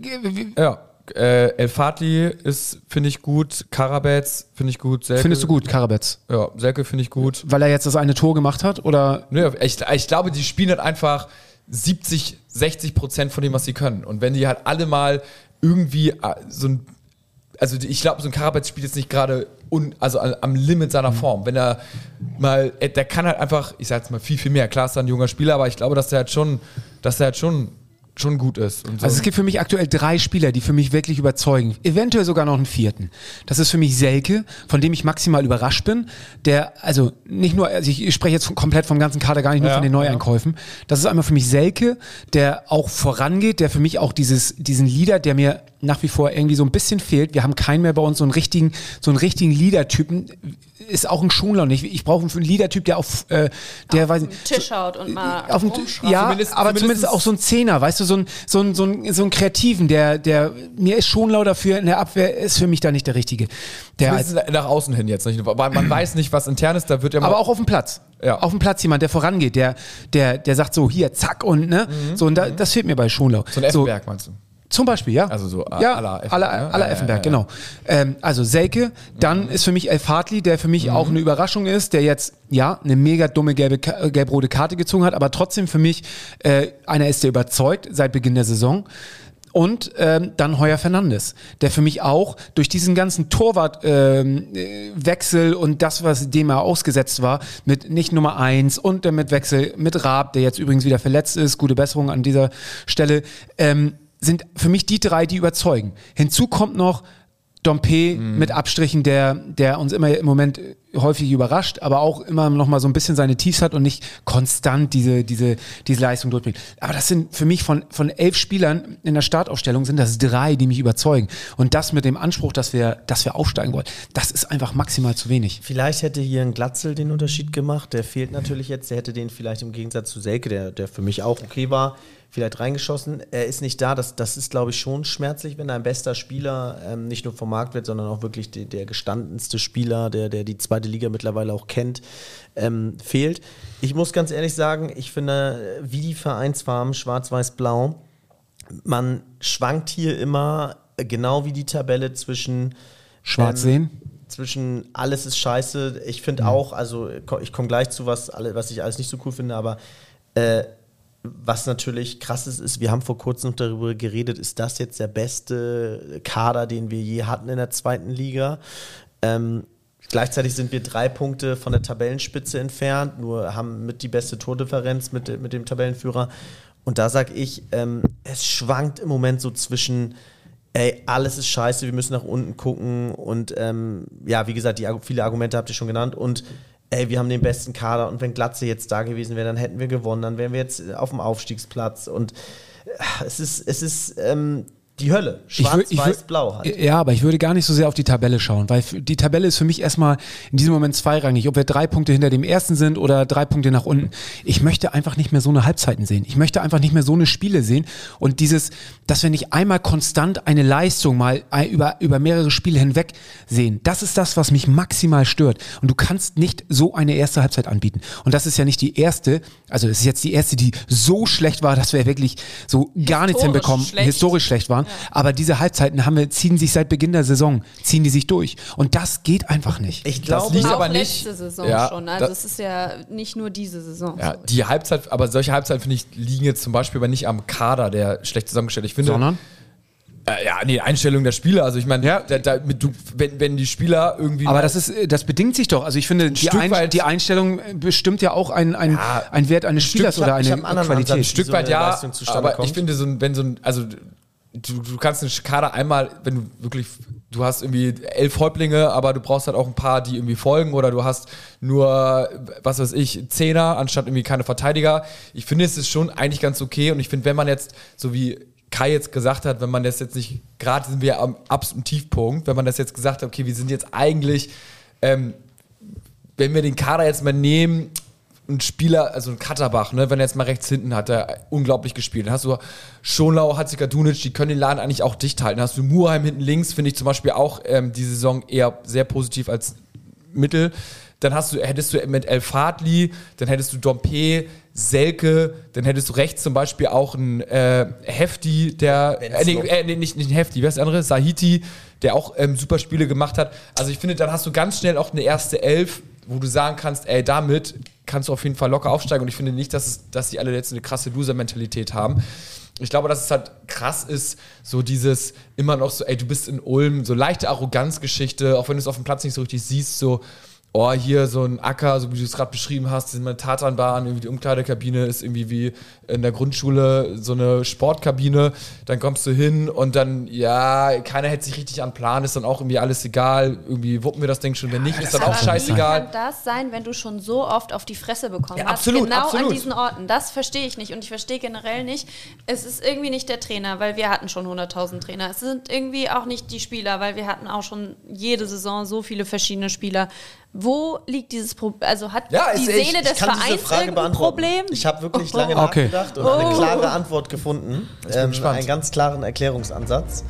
Ja, äh, El Fadli ist, finde ich gut, Karabetz finde ich gut, Selke, Findest du gut, Karabetz? Ja, Selke finde ich gut. Weil er jetzt das eine Tor gemacht hat? Oder? Nö, ich, ich glaube, die spielen halt einfach siebzig, sechzig Prozent von dem, was sie können. Und wenn die halt alle mal irgendwie so ein, also ich glaube, so ein Karabetz spielt jetzt nicht gerade un, also am Limit seiner Form. Wenn er mal, der kann halt einfach, ich sag jetzt mal viel, viel mehr. Klar ist er ein junger Spieler, aber ich glaube, dass der halt schon, dass der halt schon schon gut ist. Und so. Also es gibt für mich aktuell drei Spieler, die für mich wirklich überzeugen. Eventuell sogar noch einen vierten. Das ist für mich Selke, von dem ich maximal überrascht bin. Der, also nicht nur, also ich spreche jetzt komplett vom ganzen Kader, gar nicht nur ja, von den Neueinkäufen. Ja. Das ist einmal für mich Selke, der auch vorangeht, der für mich auch dieses, diesen Leader, der mir nach wie vor irgendwie so ein bisschen fehlt. Wir haben keinen mehr bei uns so einen richtigen, so einen richtigen Leader-Typen. Ist auch ein Schonler nicht. Ich brauche einen Leader-Typ, der auf, äh, der auf weiß den Tisch haut und mal auf den, ja, zumindest, aber zumindest auch so ein Zehner, weißt du, so ein, so ein, so ein, so ein Kreativen, der, der, mir ist Schonlau dafür in der Abwehr, ist für mich da nicht der Richtige. Der als, nach außen hin jetzt nicht, weil man weiß nicht, was intern ist, da wird ja mal. Aber auch auf dem Platz. Ja. Auf dem Platz jemand, der vorangeht, der, der, der sagt so, hier, zack und, ne, mhm. so, und da, das fehlt mir bei Schonlau. So ein Effenberg, so, meinst du? Zum Beispiel, ja. Also so ja, à la Effenberg. À la, à la Effenberg, ja, ja, ja. Genau. Ähm, also Selke, dann mhm. ist für mich El Fadli, der für mich mhm. auch eine Überraschung ist, der jetzt, ja, eine mega dumme gelbe, gelb-rote Karte gezogen hat, aber trotzdem für mich äh, einer ist, der überzeugt seit Beginn der Saison. Und ähm, dann Heuer Fernandes, der für mich auch durch diesen ganzen Torwartwechsel ähm, und das, was dem er ausgesetzt war, mit nicht Nummer eins und der mit Wechsel mit Raab, der jetzt übrigens wieder verletzt ist, gute Besserung an dieser Stelle, ähm, sind für mich die drei, die überzeugen. Hinzu kommt noch Dompe mhm. mit Abstrichen, der, der uns immer im Moment häufig überrascht, aber auch immer noch mal so ein bisschen seine Tiefs hat und nicht konstant diese, diese, diese Leistung durchbringt. Aber das sind für mich von, von elf Spielern in der Startaufstellung sind das drei, die mich überzeugen. Und das mit dem Anspruch, dass wir, dass wir aufsteigen wollen, das ist einfach maximal zu wenig. Vielleicht hätte hier ein Glatzel den Unterschied gemacht. Der fehlt natürlich jetzt. Der hätte den vielleicht im Gegensatz zu Selke, der, der für mich auch okay war, vielleicht reingeschossen. Er ist nicht da. Das, das ist, glaube ich, schon schmerzlich, wenn ein bester Spieler ähm, nicht nur vom Markt wird, sondern auch wirklich die, der gestandenste Spieler, der, der die zweite Liga mittlerweile auch kennt, ähm, fehlt. Ich muss ganz ehrlich sagen, ich finde, wie die Vereinsfarben schwarz-weiß-blau, man schwankt hier immer genau wie die Tabelle zwischen Schwarz ähm, sehen. Zwischen alles ist scheiße. Ich finde mhm. auch, also ich komme gleich zu, was, alle, was ich alles nicht so cool finde, aber äh, was natürlich krass ist, ist, wir haben vor kurzem darüber geredet, ist das jetzt der beste Kader, den wir je hatten in der zweiten Liga? Ähm, gleichzeitig sind wir drei Punkte von der Tabellenspitze entfernt, nur haben mit die beste Tordifferenz mit, mit dem Tabellenführer. Und da sage ich, ähm, es schwankt im Moment so zwischen, ey, alles ist scheiße, wir müssen nach unten gucken und ähm, ja, wie gesagt, die viele Argumente habt ihr schon genannt und ey, wir haben den besten Kader und wenn Glatze jetzt da gewesen wäre, dann hätten wir gewonnen, dann wären wir jetzt auf dem Aufstiegsplatz und es ist, es ist ähm, die Hölle. Schwarz-Weiß-Blau halt. Ja, aber ich würde gar nicht so sehr auf die Tabelle schauen, weil die Tabelle ist für mich erstmal in diesem Moment zweirangig, ob wir drei Punkte hinter dem ersten sind oder drei Punkte nach unten. Ich möchte einfach nicht mehr so eine Halbzeiten sehen. Ich möchte einfach nicht mehr so eine Spiele sehen und dieses, dass wir nicht einmal konstant eine Leistung mal über, über mehrere Spiele hinweg sehen, das ist das, was mich maximal stört. Und du kannst nicht so eine erste Halbzeit anbieten. Und das ist ja nicht die erste, also es ist jetzt die erste, die so schlecht war, dass wir wirklich so gar nichts hinbekommen, schlecht. historisch schlecht waren. Aber diese Halbzeiten haben wir, ziehen sich seit Beginn der Saison, ziehen die sich durch. Und das geht einfach nicht. Ich glaube, das liegt auch aber nicht. Letzte Saison ja, schon. Also es ist ja nicht nur diese Saison. Ja, die Halbzeit, aber solche Halbzeiten, finde ich, liegen jetzt zum Beispiel aber nicht am Kader, der schlecht zusammengestellt ist. Ich finde, sondern? Äh, ja, nee, Einstellung der Spieler. Also ich meine, ja. da, da, du, wenn, wenn die Spieler irgendwie. Aber das ist, das bedingt sich doch. Also ich finde, die, Ein, die Einstellung bestimmt ja auch ein, ein, ja, ein Wert eines Spielers Stück, oder eine Qualität. Ein Stück weit ja, aber kommt. Ich finde, so ein, wenn so ein, also Du, du kannst einen Kader einmal, wenn du wirklich, du hast irgendwie elf Häuptlinge, aber du brauchst halt auch ein paar, die irgendwie folgen oder du hast nur, was weiß ich, Zehner anstatt irgendwie keine Verteidiger. Ich finde, es ist schon eigentlich ganz okay und ich finde, wenn man jetzt, so wie Kai jetzt gesagt hat, wenn man das jetzt nicht, gerade sind wir am absoluten Tiefpunkt, wenn man das jetzt gesagt hat, okay, wir sind jetzt eigentlich, ähm, wenn wir den Kader jetzt mal nehmen, ein Spieler, also ein Katterbach, ne, wenn er jetzt mal rechts hinten hat, der unglaublich gespielt. Dann hast du Schonlau, Hatzikadunic, die können den Laden eigentlich auch dicht halten. Dann hast du Muheim hinten links, finde ich zum Beispiel auch ähm, die Saison eher sehr positiv als mittel. Dann hast du, hättest du mit El Fadli, dann hättest du Dompe, Selke, dann hättest du rechts zum Beispiel auch einen äh, Hefti, der, äh, nee, äh, nee, nicht, nicht ein Hefti, wer ist der andere? Sahiti, der auch ähm, super Spiele gemacht hat. Also ich finde, dann hast du ganz schnell auch eine erste Elf, wo du sagen kannst, ey, damit kannst du auf jeden Fall locker aufsteigen. Und ich finde nicht, dass, es, dass die alle jetzt eine krasse Loser-Mentalität haben. Ich glaube, dass es halt krass ist, so dieses immer noch so, ey, du bist in Ulm, so leichte Arroganzgeschichte, auch wenn du es auf dem Platz nicht so richtig siehst, so, oh, hier so ein Acker, so wie du es gerade beschrieben hast, diese Tatanbahn, irgendwie die Umkleidekabine ist irgendwie wie in der Grundschule so eine Sportkabine, dann kommst du hin und dann, ja, keiner hält sich richtig an Plan, ist dann auch irgendwie alles egal, irgendwie wuppen wir das Ding schon, wenn nicht, ist dann auch scheißegal. Wie kann das sein, wenn du schon so oft auf die Fresse bekommen ja, hast? absolut, Genau absolut. an diesen Orten, das verstehe ich nicht und ich verstehe generell nicht, es ist irgendwie nicht der Trainer, weil wir hatten schon hunderttausend Trainer, es sind irgendwie auch nicht die Spieler, weil wir hatten auch schon jede Saison so viele verschiedene Spieler. Wo liegt dieses Problem? Also hat ja, die ich, Seele ich des kann Vereins diese Frage irgendein beantworten. Problem? Ich habe wirklich Oh. lange Okay. nachgedacht und Oh. eine klare Antwort gefunden. Ich bin Ähm, gespannt. einen ganz klaren Erklärungsansatz.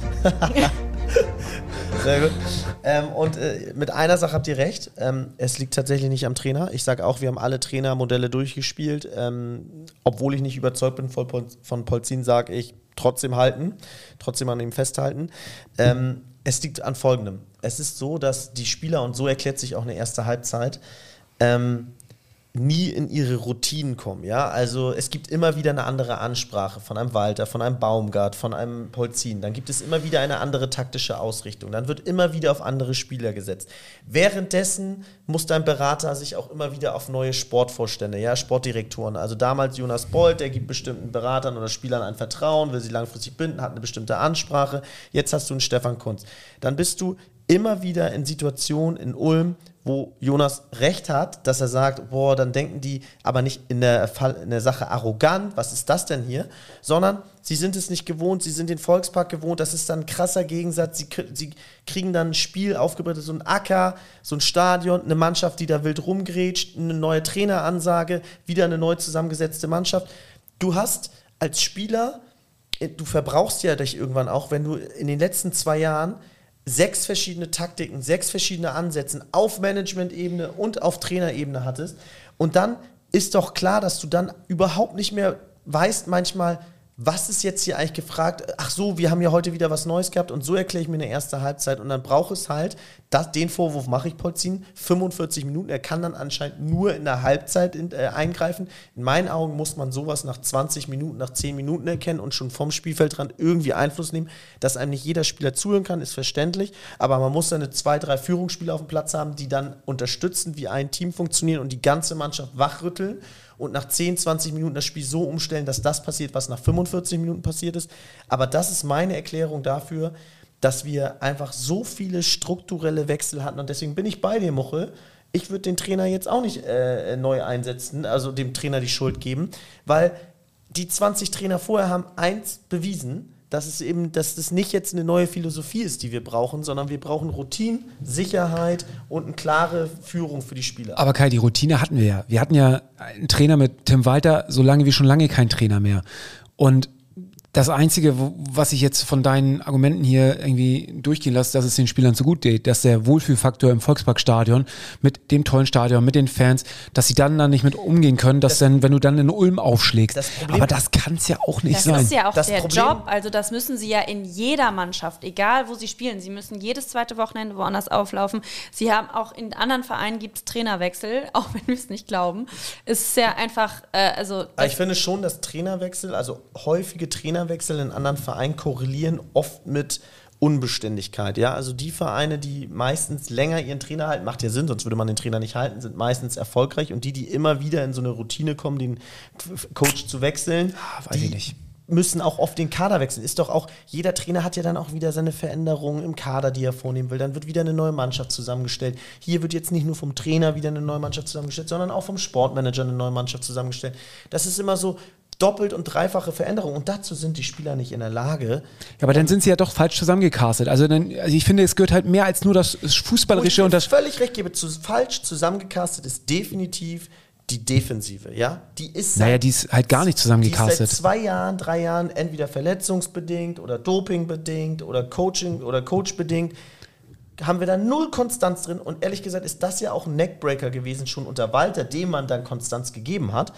Sehr gut. Ähm, und äh, mit einer Sache habt ihr recht. Ähm, es liegt tatsächlich nicht am Trainer. Ich sage auch, wir haben alle Trainermodelle durchgespielt. Ähm, obwohl ich nicht überzeugt bin von, Pol- von Polzin, sage ich, trotzdem halten. Trotzdem an ihm festhalten. Ähm, es liegt an Folgendem. Es ist so, dass die Spieler, und so erklärt sich auch eine erste Halbzeit, ähm, nie in ihre Routinen kommen, ja, also es gibt immer wieder eine andere Ansprache von einem Walter, von einem Baumgart, von einem Polzin, dann gibt es immer wieder eine andere taktische Ausrichtung, dann wird immer wieder auf andere Spieler gesetzt. Währenddessen muss dein Berater sich auch immer wieder auf neue Sportvorstände, ja, Sportdirektoren, also damals Jonas Bold, der gibt bestimmten Beratern oder Spielern ein Vertrauen, will sie langfristig binden, hat eine bestimmte Ansprache, jetzt hast du einen Stefan Kuntz, dann bist du immer wieder in Situationen in Ulm, wo Jonas recht hat, dass er sagt, boah, dann denken die aber nicht in der, Fall, in der Sache arrogant, was ist das denn hier, sondern sie sind es nicht gewohnt, sie sind den Volkspark gewohnt, das ist dann ein krasser Gegensatz, sie, sie kriegen dann ein Spiel aufgebreitet, so ein Acker, so ein Stadion, eine Mannschaft, die da wild rumgrätscht, eine neue Traineransage, wieder eine neu zusammengesetzte Mannschaft. Du hast als Spieler, du verbrauchst ja dich irgendwann auch, wenn du in den letzten zwei Jahren sechs verschiedene Taktiken, sechs verschiedene Ansätze auf Management-Ebene und auf Trainerebene hattest. Und dann ist doch klar, dass du dann überhaupt nicht mehr weißt manchmal, was ist jetzt hier eigentlich gefragt? Ach so, wir haben ja heute wieder was Neues gehabt und so erkläre ich mir eine erste Halbzeit und dann braucht es halt, das, den Vorwurf mache ich Polzin, fünfundvierzig Minuten, er kann dann anscheinend nur in der Halbzeit in, äh, eingreifen. In meinen Augen muss man sowas nach zwanzig Minuten, nach zehn Minuten erkennen und schon vom Spielfeldrand irgendwie Einfluss nehmen. Dass einem nicht jeder Spieler zuhören kann, ist verständlich, aber man muss dann zwei, drei Führungsspieler auf dem Platz haben, die dann unterstützen, wie ein Team funktioniert und die ganze Mannschaft wachrütteln und nach zehn, zwanzig Minuten das Spiel so umstellen, dass das passiert, was nach fünfundvierzig Minuten passiert ist. Aber das ist meine Erklärung dafür, dass wir einfach so viele strukturelle Wechsel hatten und deswegen bin ich bei dir, Muchel. Ich würde den Trainer jetzt auch nicht äh, neu einsetzen, also dem Trainer die Schuld geben, weil die zwanzig Trainer vorher haben eins bewiesen, dass es eben, dass das nicht jetzt eine neue Philosophie ist, die wir brauchen, sondern wir brauchen Routine, Sicherheit und eine klare Führung für die Spieler. Aber Kai, die Routine hatten wir ja. Wir hatten ja einen Trainer mit Tim Walter, so lange wie schon lange kein Trainer mehr. Und das Einzige, wo, was ich jetzt von deinen Argumenten hier irgendwie durchgehen lasse, dass es den Spielern so gut geht, dass der Wohlfühlfaktor im Volksparkstadion mit dem tollen Stadion, mit den Fans, dass sie dann dann nicht mit umgehen können, dass das, dann, wenn du dann in Ulm aufschlägst. Das Problem, aber das kann es ja auch nicht das sein. Das ist ja auch das der Problem, Job, also das müssen sie ja in jeder Mannschaft, egal wo sie spielen, sie müssen jedes zweite Wochenende woanders auflaufen. Sie haben auch in anderen Vereinen gibt es Trainerwechsel, auch wenn wir es nicht glauben. Es ist ja einfach, äh, also... Aber ich finde schon, dass Trainerwechsel, also häufige Trainerwechsel in anderen Vereinen korrelieren oft mit Unbeständigkeit. Ja? Also die Vereine, die meistens länger ihren Trainer halten, macht ja Sinn, sonst würde man den Trainer nicht halten, sind meistens erfolgreich und die, die immer wieder in so eine Routine kommen, den Coach zu wechseln, Ah, weiß die ich nicht. müssen auch oft den Kader wechseln. Ist doch auch, jeder Trainer hat ja dann auch wieder seine Veränderungen im Kader, die er vornehmen will. Dann wird wieder eine neue Mannschaft zusammengestellt. Hier wird jetzt nicht nur vom Trainer wieder eine neue Mannschaft zusammengestellt, sondern auch vom Sportmanager eine neue Mannschaft zusammengestellt. Das ist immer so doppelt und dreifache Veränderung und dazu sind die Spieler nicht in der Lage. Ja, aber dann sind sie ja doch falsch zusammengecastet. Also, dann, also ich finde, es gehört halt mehr als nur das Fußballerische Wo ich und dir das... völlig recht gebe, zu, falsch zusammengecastet ist definitiv die Defensive, ja? Die ist Naja, die ist halt gar nicht Die zusammengecastet. ist seit zwei Jahren, drei Jahren entweder verletzungsbedingt oder dopingbedingt oder Coaching oder coachbedingt haben wir da null Konstanz drin und ehrlich gesagt ist das ja auch ein Neckbreaker gewesen schon unter Walter, dem man dann Konstanz gegeben hat.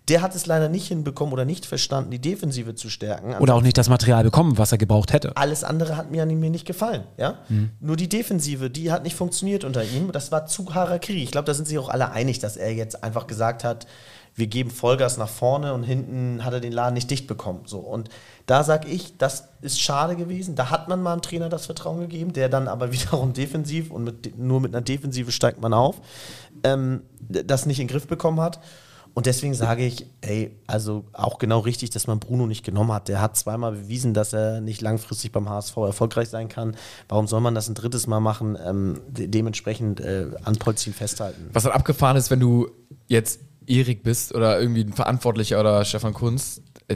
Der hat es leider nicht hinbekommen oder nicht verstanden, die Defensive zu stärken. Oder auch nicht das Material bekommen, was er gebraucht hätte. Alles andere hat mir an ihm nicht gefallen. Ja? Mhm. Nur die Defensive, die hat nicht funktioniert unter ihm. Das war zu Harakiri. Ich glaube, da sind sich auch alle einig, dass er jetzt einfach gesagt hat, wir geben Vollgas nach vorne und hinten hat er den Laden nicht dicht bekommen. So. Und da sage ich, das ist schade gewesen. Da hat man mal einem Trainer das Vertrauen gegeben, der dann aber wiederum defensiv und mit, nur mit einer Defensive steigt man auf, ähm, das nicht in den Griff bekommen hat. Und deswegen sage ich, ey, also auch genau richtig, dass man Bruno nicht genommen hat. Der hat zweimal bewiesen, dass er nicht langfristig beim H S V erfolgreich sein kann. Warum soll man das ein drittes Mal machen? Ähm, de- dementsprechend äh, an Polzin festhalten. Was dann abgefahren ist, wenn du jetzt Erik bist oder irgendwie ein Verantwortlicher oder Stefan Kunz, äh,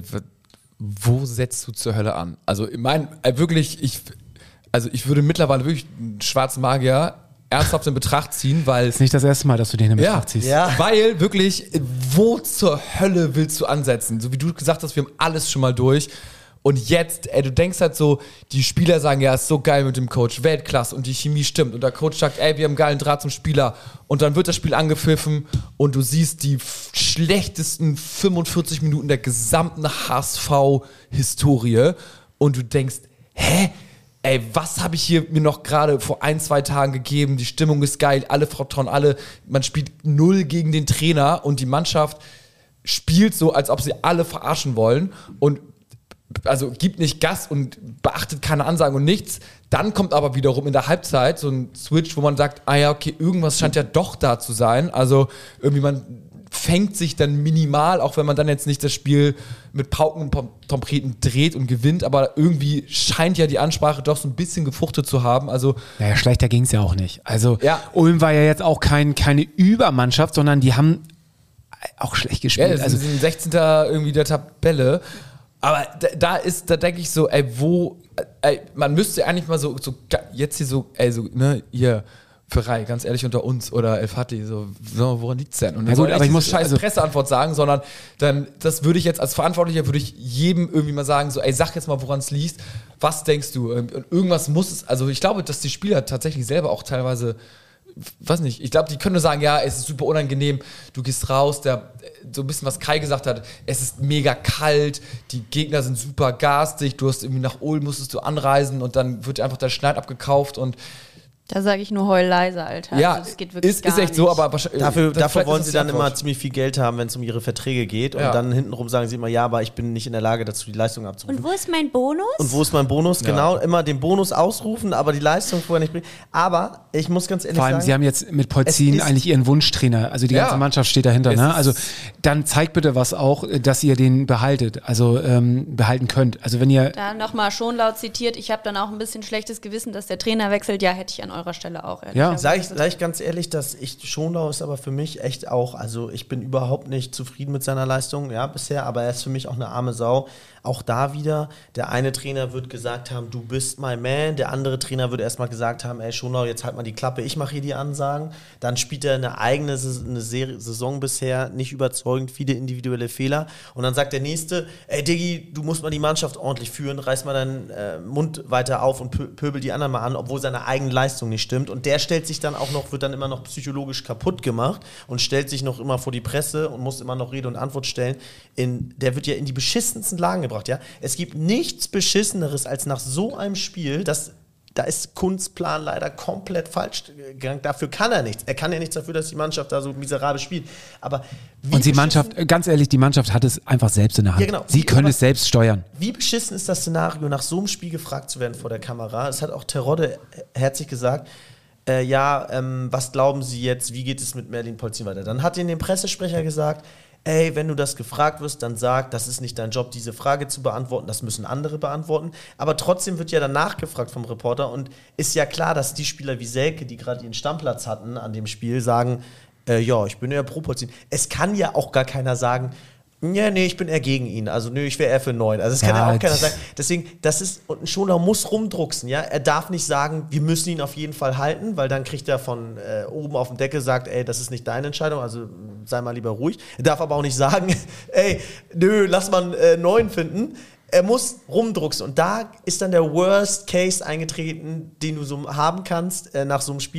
wo setzt du zur Hölle an? Also ich meine, äh, wirklich, ich, also ich würde mittlerweile wirklich einen schwarzen Magier ernsthaft in Betracht ziehen, weil... Das ist nicht das erste Mal, dass du den in Betracht ziehst. Ja, weil wirklich, wo zur Hölle willst du ansetzen? So wie du gesagt hast, wir haben alles schon mal durch. Und jetzt, ey, du denkst halt so, die Spieler sagen, ja, ist so geil mit dem Coach, Weltklasse und die Chemie stimmt. Und der Coach sagt, ey, wir haben einen geilen Draht zum Spieler. Und dann wird das Spiel angepfiffen und du siehst die f- schlechtesten fünfundvierzig Minuten der gesamten H S V-Historie. Und du denkst, hä? Ey, was habe ich hier mir noch gerade vor ein, zwei Tagen gegeben? Die Stimmung ist geil, alle vertrauen alle. Man spielt null gegen den Trainer und die Mannschaft spielt so, als ob sie alle verarschen wollen und also gibt nicht Gas und beachtet keine Ansagen und nichts. Dann kommt aber wiederum in der Halbzeit so ein Switch, wo man sagt, ah ja, okay, irgendwas scheint ja doch da zu sein. Also irgendwie man fängt sich dann minimal, auch wenn man dann jetzt nicht das Spiel mit Pauken und Trompeten dreht und gewinnt, aber irgendwie scheint ja die Ansprache doch so ein bisschen gefruchtet zu haben. Also Naja, schlechter ging es ja auch nicht. Also Ja. Ulm war ja jetzt auch kein, keine Übermannschaft, sondern die haben auch schlecht ja, gespielt. das also ist ein sechzehnter irgendwie der Tabelle. Aber da, da ist, da denke ich so, ey, wo, ey, man müsste eigentlich mal so, so jetzt hier so, ey, so, ne, hier, Pfarrei, ganz ehrlich unter uns oder El Fati, so, so woran liegt's denn? Und dann Ja gut, soll aber ich diese muss- scheiß also- Presseantwort sagen, sondern dann, das würde ich jetzt als Verantwortlicher, würde ich jedem irgendwie mal sagen, so, ey, sag jetzt mal, woran es liegt, was denkst du? Und irgendwas muss es, also ich glaube, dass die Spieler tatsächlich selber auch teilweise, weiß nicht, ich glaube, die können nur sagen, ja, es ist super unangenehm, du gehst raus, der, so ein bisschen, was Kai gesagt hat, es ist mega kalt, die Gegner sind super garstig, du hast irgendwie nach Ulm, musstest du anreisen und dann wird einfach der Schneid abgekauft und Da sage ich nur heul leise, Alter. ja, Also das geht wirklich ist, gar ist echt nicht. so, aber wahrscheinlich, Dafür, das- dafür vielleicht wollen ist sie das dann die immer Antwort. ziemlich viel Geld haben, wenn es um ihre Verträge geht. Und Ja. dann hintenrum sagen sie immer, ja, aber ich bin nicht in der Lage dazu, die Leistung abzurufen. Und wo ist mein Bonus? Und wo ist mein Bonus? Genau, immer den Bonus ausrufen, aber die Leistung vorher nicht bringen. Aber ich muss ganz ehrlich vor allem, sagen, sie haben jetzt mit Polzin es ist- eigentlich ihren Wunschtrainer. Also die Ja. ganze Mannschaft steht dahinter. Es Ne? ist- Also dann zeigt bitte was auch, dass ihr den behaltet, also ähm, behalten könnt. Also wenn ihr Da nochmal schon laut zitiert, ich habe dann auch ein bisschen schlechtes Gewissen, dass der Trainer wechselt. Ja, hätte ich an eurer Stelle auch. Ja. Sag ich, sag ich ganz ehrlich, dass ich, Schonlau ist aber für mich echt auch, also ich bin überhaupt nicht zufrieden mit seiner Leistung, ja, bisher, aber er ist für mich auch eine arme Sau. Auch da wieder, der eine Trainer wird gesagt haben, du bist my man, der andere Trainer wird erstmal gesagt haben, ey Schonlau, jetzt halt mal die Klappe, ich mache hier die Ansagen. Dann spielt er eine eigene Saison, eine Serie, Saison bisher, nicht überzeugend, viele individuelle Fehler. Und dann sagt der Nächste, ey Diggi, du musst mal die Mannschaft ordentlich führen, reiß mal deinen äh, Mund weiter auf und pö- pöbel die anderen mal an, obwohl seine eigene Leistung nicht stimmt. Und der stellt sich dann auch noch, wird dann immer noch psychologisch kaputt gemacht und stellt sich noch immer vor die Presse und muss immer noch Rede und Antwort stellen. In, der wird ja in die beschissensten Lagen gebracht, ja. Es gibt nichts Beschisseneres als nach so einem Spiel, das da ist Kunstplan leider komplett falsch gegangen. Dafür kann er nichts. Er kann ja nichts dafür, dass die Mannschaft da so miserabel spielt. Aber wie und die beschissen- Mannschaft, ganz ehrlich, die Mannschaft hat es einfach selbst in der Hand. Ja, genau. Sie Wie- können aber- es selbst steuern. Wie beschissen ist das Szenario, nach so einem Spiel gefragt zu werden vor der Kamera? Das hat auch Terodde herzlich gesagt. Äh, ja, ähm, was glauben Sie jetzt, wie geht es mit Merlin Polzin weiter? Dann hat ihn dem Pressesprecher gesagt, ey, wenn du das gefragt wirst, dann sag, das ist nicht dein Job, diese Frage zu beantworten, das müssen andere beantworten. Aber trotzdem wird ja dann nachgefragt vom Reporter und ist ja klar, dass die Spieler wie Selke, die gerade ihren Stammplatz hatten an dem Spiel, sagen, äh, ja, ich bin eher pro Polzin. Es kann ja auch gar keiner sagen, ja, nee, ich bin eher gegen ihn. Also, nö, ich wäre eher für neun. Also, das kann Ja, ja auch keiner das- sagen. Deswegen, das ist, und ein Schonlau muss rumdrucksen, ja. Er darf nicht sagen, wir müssen ihn auf jeden Fall halten, weil dann kriegt er von äh, oben auf dem Deckel, sagt, ey, das ist nicht deine Entscheidung, also sei mal lieber ruhig. Er darf aber auch nicht sagen, ey, nö, lass mal äh, neun finden. Er muss rumdrucksen. Und da ist dann der Worst Case eingetreten, den du so haben kannst äh, nach so einem Spiel.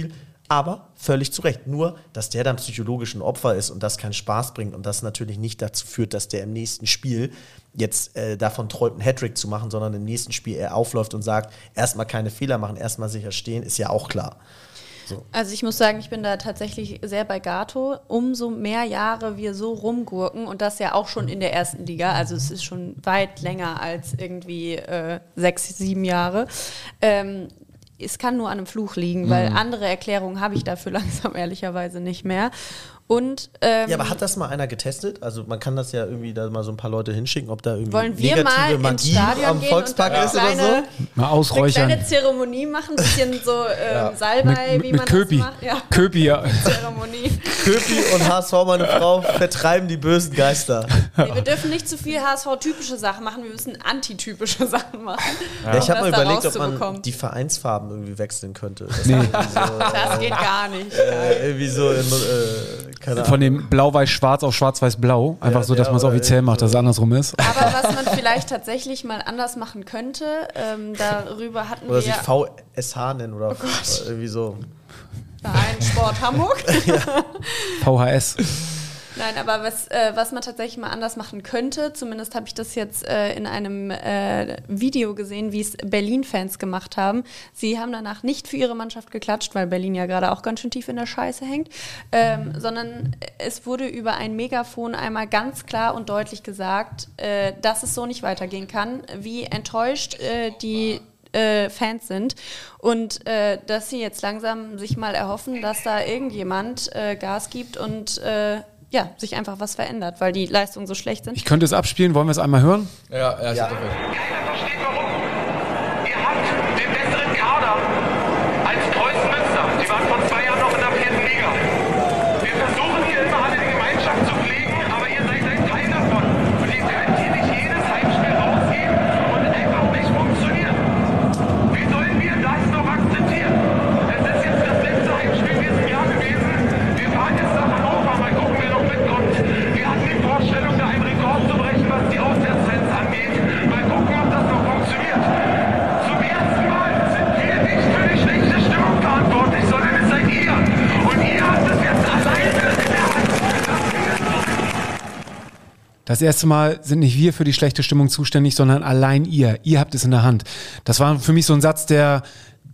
Aber völlig zu Recht. Nur, dass der dann psychologisch ein Opfer ist und das keinen Spaß bringt und das natürlich nicht dazu führt, dass der im nächsten Spiel jetzt äh, davon träumt, einen Hattrick zu machen, sondern im nächsten Spiel er aufläuft und sagt, erstmal keine Fehler machen, erstmal sicher stehen, ist ja auch klar. So. Also ich muss sagen, ich bin da tatsächlich sehr bei Gato. Umso mehr Jahre wir so rumgurken und das ja auch schon in der ersten Liga, also es ist schon weit länger als irgendwie äh, sechs, sieben Jahre, ähm, es kann nur an einem Fluch liegen, weil mhm. andere Erklärungen habe ich dafür langsam ehrlicherweise nicht mehr. Und, ähm, ja, aber hat das mal einer getestet? Also man kann das ja irgendwie da mal so ein paar Leute hinschicken, ob da irgendwie wollen wir negative mal Magie ins Stadion am gehen Volkspark und ist oder so? Mal ausräuchern. Eine kleine Zeremonie machen, ein bisschen so ähm, Ja. Salbei, mit, wie mit man Köpi. das macht. Ja. Köpi, ja. Zeremonie. Köpi und H S V, meine Frau, vertreiben die bösen Geister. Nee, wir dürfen nicht zu viel H S V-typische Sachen machen, wir müssen antitypische Sachen machen. Ja, ich habe mal um das da überlegt, ob man rauszubekommen. die Vereinsfarben irgendwie wechseln könnte. Das, Nee. so, Das geht gar nicht. äh, irgendwie so in, äh, keine Von Ahnung. dem Blau-Weiß-Schwarz auf Schwarz-Weiß-Blau. Einfach Ja, so, dass ja, man es aber offiziell macht, dass es andersrum ist. Aber was man vielleicht tatsächlich mal anders machen könnte, ähm, darüber hatten Oder wir sich V S H nennen oder Oh Gott. irgendwie so. Verein Sport Hamburg. V H S. Nein, aber was, äh, was man tatsächlich mal anders machen könnte, zumindest habe ich das jetzt äh, in einem äh, Video gesehen, wie es Berlin-Fans gemacht haben. Sie haben danach nicht für ihre Mannschaft geklatscht, weil Berlin ja gerade auch ganz schön tief in der Scheiße hängt, ähm, sondern es wurde über ein Megafon einmal ganz klar und deutlich gesagt, äh, dass es so nicht weitergehen kann, wie enttäuscht äh, die Äh, Fans sind und äh, dass sie jetzt langsam sich mal erhoffen, dass da irgendjemand äh, Gas gibt und äh, ja, sich einfach was verändert, weil die Leistungen so schlecht sind. Ich könnte es abspielen, wollen wir es einmal hören? Ja, ja, ich Ja. hab doch recht. Versteht warum? Ihr habt den besseren Kader als Preußen Münster. Die waren vor zwei Jahren noch in der vierten Liga. Wir versuchen hier immer alle die Gemeinschaft zu pflegen, aber ihr seid ein Teil davon. Und ihr könnt hier nicht jedes Heimspiel rausgehen und einfach nicht funktionieren. Wie sollen wir das noch akzeptieren? Es ist jetzt das letzte Heimspiel in diesem Jahr gewesen. Wir fahren jetzt nach Hannover, mal gucken, wer noch mitkommt. Wir hatten die Vorstellung, da einen Rekord zu brechen, was die Auswärtsfans angeht. Mal gucken, ob das noch funktioniert. Zum ersten Mal sind wir nicht für die schlechte Stimmung verantwortlich, sondern es seid ihr. Und ihr habt es jetzt alleine in der Hand. Das erste Mal sind nicht wir für die schlechte Stimmung zuständig, sondern allein ihr. Ihr habt es in der Hand. Das war für mich so ein Satz, der,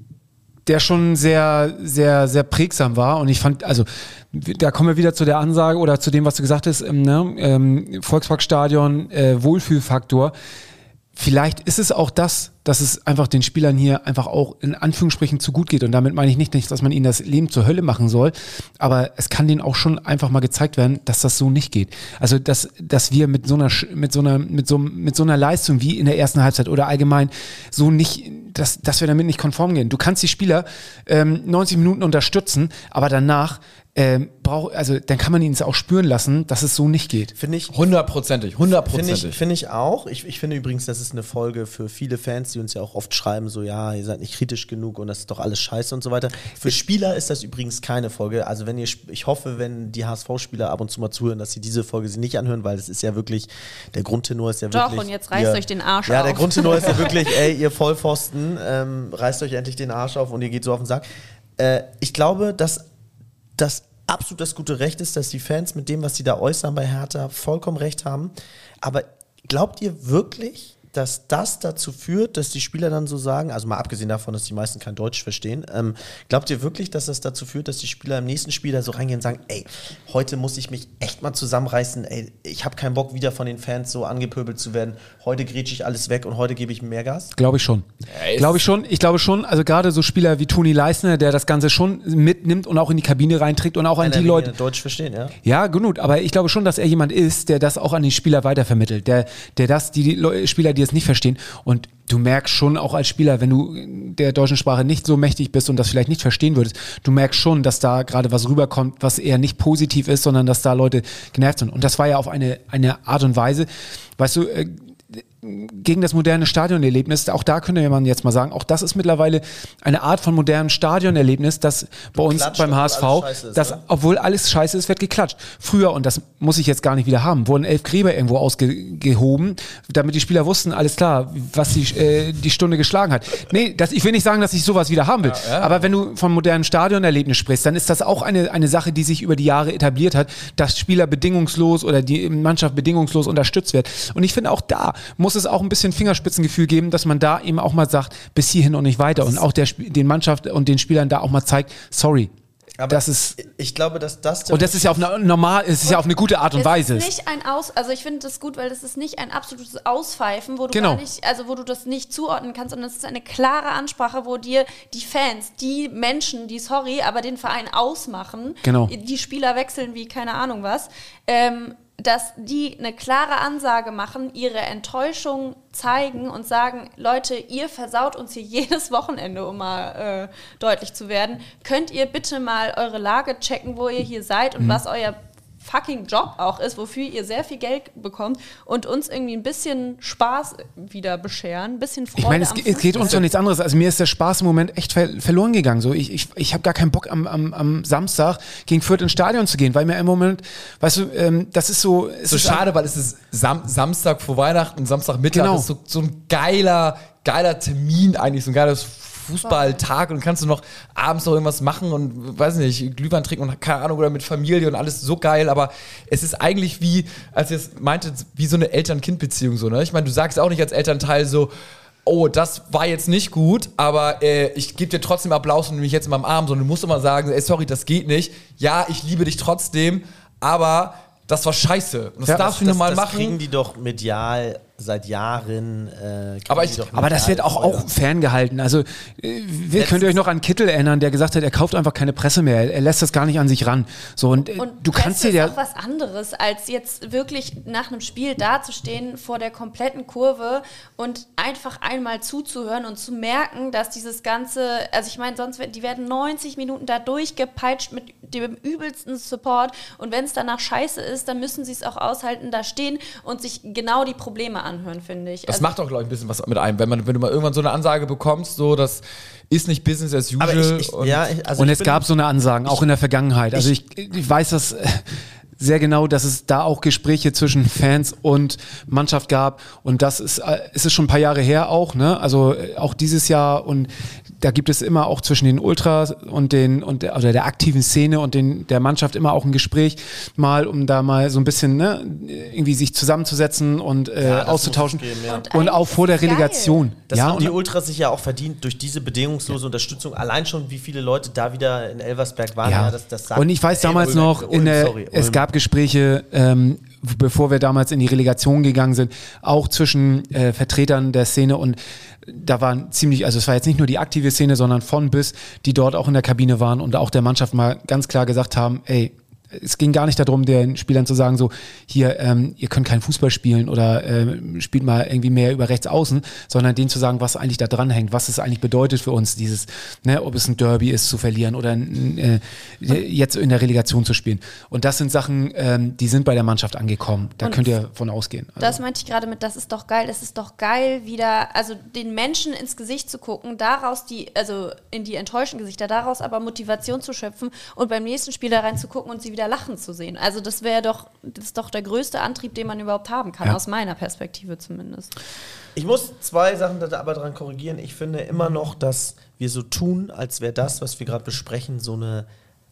der schon sehr, sehr, sehr prägsam war. Und ich fand, also, da kommen wir wieder zu der Ansage oder zu dem, was du gesagt hast, ähm, ne? ähm, Volksparkstadion, äh, Wohlfühlfaktor. Vielleicht ist es auch das, dass es einfach den Spielern hier einfach auch in Anführungsstrichen zu gut geht. Und damit meine ich nicht, dass man ihnen das Leben zur Hölle machen soll. Aber es kann denen auch schon einfach mal gezeigt werden, dass das so nicht geht. Also, dass, dass wir mit so einer, mit so einer, mit so, mit so einer Leistung wie in der ersten Halbzeit oder allgemein so nicht, dass, dass wir damit nicht konform gehen. Du kannst die Spieler ähm, neunzig Minuten unterstützen, aber danach ähm, brauch, also dann kann man ihnen es auch spüren lassen, dass es so nicht geht. Finde ich, Hundertprozentig, Finde hundertprozentig. ich, find ich auch. Ich, ich finde übrigens, das ist eine Folge für viele Fans, die uns ja auch oft schreiben, so ja, ihr seid nicht kritisch genug und das ist doch alles scheiße und so weiter. Für Spieler ist das übrigens keine Folge. Also wenn ihr, ich hoffe, wenn die H S V-Spieler ab und zu mal zuhören, dass sie diese Folge sie nicht anhören, weil das ist ja wirklich, der Grundtenor ist ja Doch, wirklich... und jetzt reißt ihr, euch den Arsch Ja, auf. der Grundtenor ist ja wirklich, ey, ihr Vollpfosten, ähm, reißt euch endlich den Arsch auf und ihr geht so auf den Sack. Äh, ich glaube, dass das absolut das gute Recht ist, dass die Fans mit dem, was sie da äußern bei Hertha, vollkommen recht haben. Aber glaubt ihr wirklich, dass das dazu führt, dass die Spieler dann so sagen, also mal abgesehen davon, dass die meisten kein Deutsch verstehen, ähm, glaubt ihr wirklich, dass das dazu führt, dass die Spieler im nächsten Spiel da so reingehen und sagen, ey, heute muss ich mich echt mal zusammenreißen, ey, ich habe keinen Bock, wieder von den Fans so angepöbelt zu werden, heute grätsche ich alles weg und heute gebe ich mehr Gas? Glaube ich schon. Glaube ich schon. Ich glaube schon, also gerade so Spieler wie Toni Leisner, der das Ganze schon mitnimmt und auch in die Kabine reinträgt und auch an die Leute. Deutsch verstehen, ja? Ja, genug. Aber ich glaube schon, dass er jemand ist, der das auch an die Spieler weitervermittelt. Der, der das, die, die Leu- Spieler, die es nicht verstehen. Und du merkst schon auch als Spieler, wenn du der deutschen Sprache nicht so mächtig bist und das vielleicht nicht verstehen würdest, du merkst schon, dass da gerade was rüberkommt, was eher nicht positiv ist, sondern dass da Leute genervt sind. Und das war ja auf eine, eine Art und Weise, weißt du, äh, gegen das moderne Stadionerlebnis, auch da könnte man jetzt mal sagen, auch das ist mittlerweile eine Art von modernem Stadionerlebnis, das bei uns klatscht, beim H S V, alles ist, dass, ne? obwohl alles scheiße ist, wird geklatscht. Früher, und das muss ich jetzt gar nicht wieder haben, wurden elf Gräber irgendwo ausgehoben, damit die Spieler wussten, alles klar, was die, äh, die Stunde geschlagen hat. Nee, das, ich will nicht sagen, dass ich sowas wieder haben will, ja, ja. aber wenn du von modernem Stadionerlebnis sprichst, dann ist das auch eine, eine Sache, die sich über die Jahre etabliert hat, dass Spieler bedingungslos oder die Mannschaft bedingungslos unterstützt wird. Und ich finde, auch da muss es auch ein bisschen Fingerspitzengefühl geben, dass man da eben auch mal sagt, bis hierhin und nicht weiter. Und auch der, den Mannschaft und den Spielern da auch mal zeigt, sorry. Aber das ist, ich glaube, dass das... Und das ist ja auf eine normal, es ist ja auf eine gute Art und es Weise. Ist nicht ein Aus, also ich finde das gut, weil das ist nicht ein absolutes Auspfeifen, wo du genau. gar nicht, also wo du das nicht zuordnen kannst, sondern es ist eine klare Ansprache, wo dir die Fans, die Menschen, die sorry, aber den Verein ausmachen, genau. die Spieler wechseln wie keine Ahnung was, ähm, dass die eine klare Ansage machen, ihre Enttäuschung zeigen und sagen, Leute, ihr versaut uns hier jedes Wochenende, um mal äh, deutlich zu werden. Könnt ihr bitte mal eure Lage checken, wo ihr hier seid und mhm. was euer fucking Job auch ist, wofür ihr sehr viel Geld bekommt und uns irgendwie ein bisschen Spaß wieder bescheren, ein bisschen Freude. Ich meine, es, am es geht uns doch nichts anderes. Also mir ist der Spaß im Moment echt ver- verloren gegangen. So, ich ich, ich habe gar keinen Bock am, am, am Samstag gegen Fürth ins Stadion zu gehen, weil mir im Moment, weißt du, ähm, das ist so... Es so ist schade, weil es ist Sam- Samstag vor Weihnachten, Samstagmittag, genau. das ist so, so ein geiler, geiler Termin eigentlich, so ein geiles Fußballtag und kannst du noch abends noch irgendwas machen und weiß nicht, Glühwein trinken und keine Ahnung oder mit Familie und alles so geil, aber es ist eigentlich wie, als ihr es meintet, wie so eine Eltern-Kind-Beziehung so, ne? Ich meine, du sagst auch nicht als Elternteil so, oh, das war jetzt nicht gut, aber äh, ich gebe dir trotzdem Applaus und nehme mich jetzt in meinem Arm, sondern du musst immer sagen, ey, sorry, das geht nicht. Ja, ich liebe dich trotzdem, aber das war scheiße. Und das ja, darfst das, du normal das machen. Das kriegen die doch medial seit Jahren. Äh, aber, ich, die doch aber das wird auch, auch ferngehalten. Also, äh, wir, könnt ihr euch noch an Kittel erinnern, der gesagt hat, er kauft einfach keine Presse mehr. Er, er lässt das gar nicht an sich ran. So, und, äh, und du kannst dir ja. ja. Das ist auch was anderes, als jetzt wirklich nach einem Spiel dazustehen vor der kompletten Kurve und einfach einmal zuzuhören und zu merken, dass dieses ganze, also ich meine, sonst die werden neunzig Minuten da durchgepeitscht mit dem übelsten Support und wenn es danach scheiße ist, dann müssen sie es auch aushalten, da stehen und sich genau die Probleme anhören, finde ich. Das also, macht auch, glaube ich, ein bisschen was mit einem, wenn man, wenn du mal irgendwann so eine Ansage bekommst, so, das ist nicht Business as usual. Aber ich, ich, und ja, also und ich es bin, gab so eine Ansagen, auch in der Vergangenheit. Also ich, ich weiß das sehr genau, dass es da auch Gespräche zwischen Fans und Mannschaft gab und das ist, es ist schon ein paar Jahre her auch, ne? Also auch dieses Jahr und da gibt es immer auch zwischen den Ultras und den und der, oder der aktiven Szene und den der Mannschaft immer auch ein Gespräch mal, um da mal so ein bisschen ne, irgendwie sich zusammenzusetzen und äh, ja, auszutauschen geben, ja. und, und auch vor der Relegation. Das ja, haben und die Ultras sich ja auch verdient durch diese bedingungslose Unterstützung. Allein schon, wie viele Leute da wieder in Elversberg waren. Ja. Ja, das, das sagt, und ich weiß ey, damals Ulm, noch, Ulm, in der, sorry, es Ulm. gab Gespräche, ähm, bevor wir damals in die Relegation gegangen sind, auch zwischen äh, Vertretern der Szene und da waren ziemlich, also es war jetzt nicht nur die aktive Szene, sondern von bis, die dort auch in der Kabine waren und auch der Mannschaft mal ganz klar gesagt haben, ey, es ging gar nicht darum, den Spielern zu sagen, so, hier, ähm, ihr könnt keinen Fußball spielen oder ähm, spielt mal irgendwie mehr über rechts außen, sondern denen zu sagen, was eigentlich da dran hängt, was es eigentlich bedeutet für uns, dieses, ne, ob es ein Derby ist zu verlieren oder äh, jetzt in der Relegation zu spielen. Und das sind Sachen, ähm, die sind bei der Mannschaft angekommen. Da Und könnt ihr von ausgehen. Also. Das meinte ich gerade mit, das ist doch geil, es ist doch geil, wieder, also den Menschen ins Gesicht zu gucken, daraus die, also in die enttäuschten Gesichter, daraus aber Motivation zu schöpfen und beim nächsten Spiel da reinzugucken und sie wieder lachen zu sehen. Also das wäre doch, das ist doch der größte Antrieb, den man überhaupt haben kann, ja. aus meiner Perspektive zumindest. Ich muss zwei Sachen da aber dran korrigieren. Ich finde immer noch, dass wir so tun, als wäre das, was wir gerade besprechen, so eine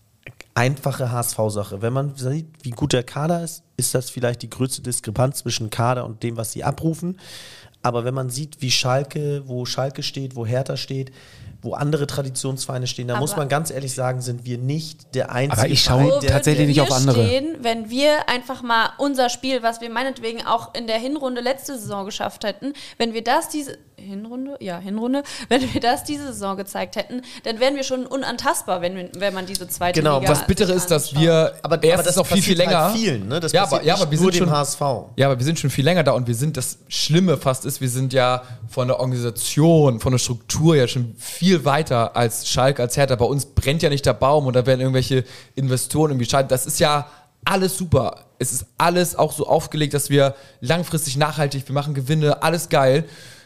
einfache H S V-Sache. Wenn man sieht, wie gut der Kader ist, ist das vielleicht die größte Diskrepanz zwischen Kader und dem, was sie abrufen. Aber wenn man sieht, wie Schalke, wo Schalke steht, wo Hertha steht, wo andere Traditionsvereine stehen, da aber muss man ganz ehrlich sagen, sind wir nicht der einzige Aber ich schaue Verein, der tatsächlich nicht wir auf andere. Stehen, wenn wir einfach mal unser Spiel, was wir meinetwegen auch in der Hinrunde letzte Saison geschafft hätten, wenn wir das diese Hinrunde, ja Hinrunde, wenn wir das diese Saison gezeigt hätten, dann wären wir schon unantastbar, wenn, wenn man diese zweite Genau, Liga das Bittere sich ist, dass anschaut. wir aber, erstens aber das noch viel, viel passiert länger. Halt vielen, ne? Das ja, passiert aber, ja, nicht aber wir nur sind dem schon, H S V. Ja, aber wir sind schon viel länger da und wir sind, das Schlimme fast ist, wir sind ja von der Organisation, von der Struktur ja schon viel weiter als Schalke, als Hertha. Bei uns brennt ja nicht der Baum und da werden irgendwelche Investoren irgendwie scheitern. Das ist ja alles super. Es ist alles auch so aufgelegt, dass wir langfristig nachhaltig, wir machen Gewinne, alles geil.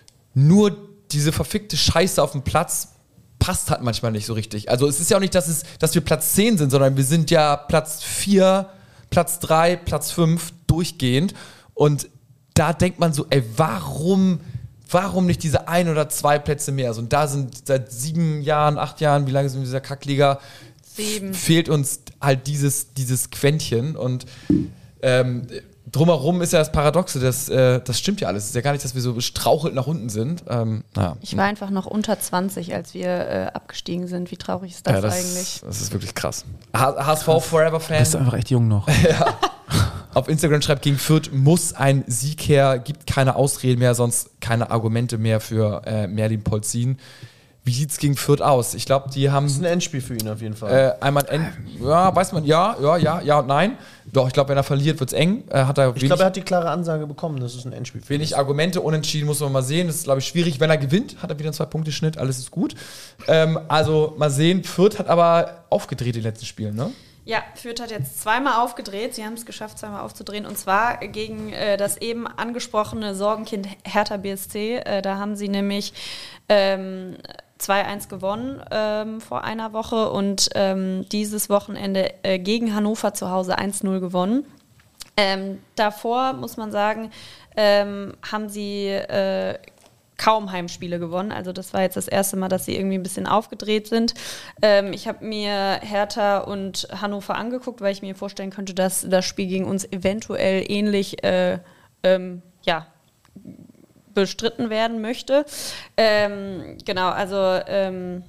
Nur diese verfickte Scheiße auf dem Platz passt halt manchmal nicht so richtig. Also es ist ja auch nicht, dass, es, dass wir Platz zehn sind, sondern wir sind ja Platz vier, Platz drei, Platz fünf durchgehend. Und da denkt man so, ey, warum, warum nicht diese ein oder zwei Plätze mehr? Also, und da sind seit sieben Jahren, acht Jahren, wie lange sind wir in dieser Kackliga? Sieben. Fehlt uns halt dieses, dieses Quäntchen. Und ähm, drumherum ist ja das Paradoxe, das, äh, das stimmt ja alles. Es ist ja gar nicht, dass wir so strauchelt nach unten sind. Ähm, naja. Ich war einfach noch unter zwanzig, als wir äh, abgestiegen sind. Wie traurig ist das, ja, das eigentlich? Das ist wirklich krass. H- HSV Forever-Fan. Du bist einfach echt jung noch. Ja. Auf Instagram schreibt, gegen Fürth muss ein Sieg her, gibt keine Ausreden mehr, sonst keine Argumente mehr für äh, Merlin Polzin. Wie sieht's gegen Fürth aus? Ich glaube, die haben Das ist ein Endspiel für ihn auf jeden Fall. äh, einmal ein End, ja, weiß man, ja, ja, ja, ja und nein. Doch, ich glaube, wenn er verliert, wird's eng. Äh, hat er ich wenig, glaube, er hat die klare Ansage bekommen, das ist ein Endspiel für ihn. wenig Argumente, unentschieden, muss man mal sehen. Das ist, glaube ich, schwierig. Wenn er gewinnt, hat er wieder einen Zwei-Punkte-Schnitt, alles ist gut. Ähm, also mal sehen, Fürth hat aber aufgedreht die letzten Spiele, ne? Ja, Fürth hat jetzt zweimal aufgedreht. Sie haben es geschafft, zweimal aufzudrehen. Und zwar gegen äh, das eben angesprochene Sorgenkind Hertha B S C. Äh, da haben sie nämlich ähm, zwei eins gewonnen ähm, vor einer Woche und ähm, dieses Wochenende äh, gegen Hannover zu Hause eins null gewonnen. Ähm, davor, muss man sagen, ähm, haben sie äh, kaum Heimspiele gewonnen. Also das war jetzt das erste Mal, dass sie irgendwie ein bisschen aufgedreht sind. Ähm, ich habe mir Hertha und Hannover angeguckt, weil ich mir vorstellen könnte, dass das Spiel gegen uns eventuell ähnlich äh, ähm, ja, bestritten werden möchte. Ähm, genau, also ähm,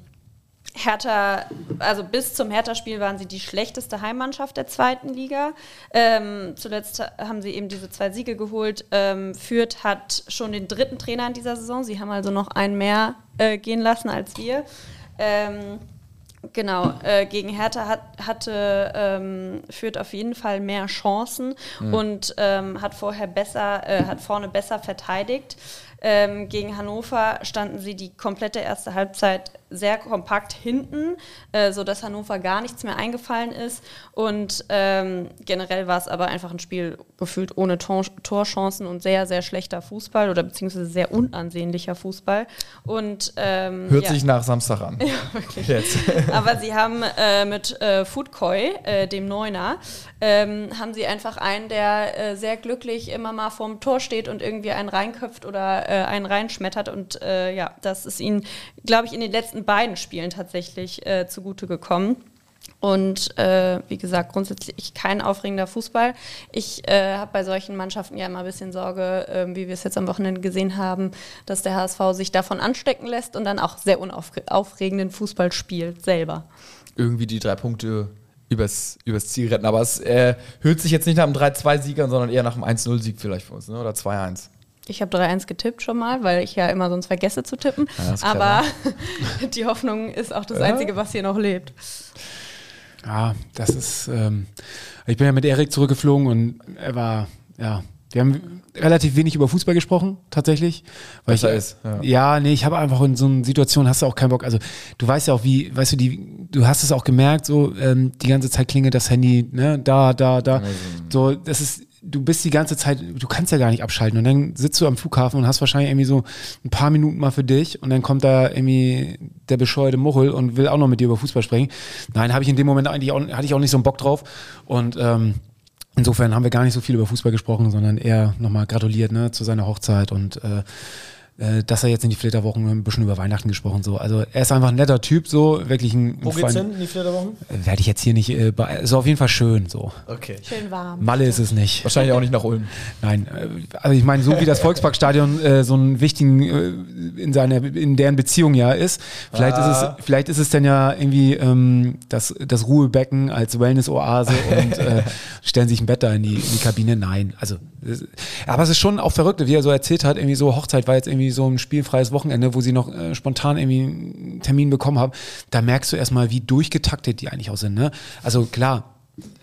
Hertha, also bis zum Hertha-Spiel waren sie die schlechteste Heimmannschaft der zweiten Liga. Ähm, zuletzt haben sie eben diese zwei Siege geholt. Ähm, Fürth hat schon den dritten Trainer in dieser Saison. Sie haben also noch einen mehr äh, gehen lassen als wir. Ähm, Genau, äh, gegen Hertha hat, hatte ähm, Fürth auf jeden Fall mehr Chancen mhm. und ähm, hat vorher besser, äh, hat vorne besser verteidigt. Ähm, gegen Hannover standen sie die komplette erste Halbzeit sehr kompakt hinten, äh, sodass Hannover gar nichts mehr eingefallen ist. Und ähm, generell war es aber einfach ein Spiel gefühlt ohne Tor- Torchancen und sehr, sehr schlechter Fußball oder beziehungsweise sehr unansehnlicher Fußball. Und, ähm, Hört ja. sich nach Samstag an. Ja, wirklich. Jetzt. Aber sie haben äh, mit äh, Foodkoi, äh, dem Neuner, ähm, haben sie einfach einen, der äh, sehr glücklich immer mal vorm Tor steht und irgendwie einen reinköpft oder äh, einen reinschmettert. Und äh, ja, das ist ihnen, glaube ich, in den letzten beiden Spielen tatsächlich äh, zugute gekommen. Und äh, wie gesagt, grundsätzlich kein aufregender Fußball. Ich äh, habe bei solchen Mannschaften ja immer ein bisschen Sorge, äh, wie wir es jetzt am Wochenende gesehen haben, dass der H S V sich davon anstecken lässt und dann auch sehr unaufregenden Fußball spielt selber. Irgendwie die drei Punkte übers, übers Ziel retten. Aber es äh, hört sich jetzt nicht nach einem drei zwei Sieg an, sondern eher nach einem eins null Sieg vielleicht für uns, ne? Oder zwei eins. Ich habe drei eins getippt schon mal, weil ich ja immer sonst vergesse zu tippen. Ja, aber die Hoffnung ist auch das Ja. Einzige, was hier noch lebt. Ja, das ist, ähm, ich bin ja mit Erik zurückgeflogen und er war, ja, wir haben relativ wenig über Fußball gesprochen, tatsächlich. Weil Besser ich, ist, ja. ja, nee, ich habe einfach in so einer Situation hast du auch keinen Bock. Also du weißt ja auch, wie, weißt du, die, du hast es auch gemerkt, so ähm, die ganze Zeit klingelt das Handy, ne, da, da, da. So, das ist, du bist die ganze Zeit, du kannst ja gar nicht abschalten und dann sitzt du am Flughafen und hast wahrscheinlich irgendwie so ein paar Minuten mal für dich und dann kommt da irgendwie der bescheuerte Muchel und will auch noch mit dir über Fußball sprechen. Nein, habe ich in dem Moment eigentlich auch, hatte ich auch nicht so einen Bock drauf und ähm, insofern haben wir gar nicht so viel über Fußball gesprochen, sondern eher nochmal gratuliert, ne, zu seiner Hochzeit und äh, äh, dass er jetzt in die Flitterwochen ein bisschen über Weihnachten gesprochen so. Also er ist einfach ein netter Typ, so wirklich ein. Wo ein geht's Freund- hin in die Flitterwochen? Äh, Werde ich jetzt hier nicht. Äh, be- ist auf jeden Fall schön so. Okay. Schön warm. Malle ist es nicht. Wahrscheinlich auch nicht nach Ulm. Nein, äh, also ich meine, so wie das Volksparkstadion äh, so einen wichtigen äh, in seiner in deren Beziehung ja ist, vielleicht Ah. ist es vielleicht ist es dann ja irgendwie ähm, das das Ruhebecken als Wellness-Oase und äh, stellen sich ein Bett da in die, in die Kabine. Nein, also es- aber es ist schon auch verrückt, wie er so erzählt hat, irgendwie so Hochzeit war jetzt irgendwie so ein spielfreies Wochenende, wo sie noch äh, spontan irgendwie einen Termin bekommen haben. Da merkst du erstmal, wie durchgetaktet die eigentlich auch sind. Ne? Also klar,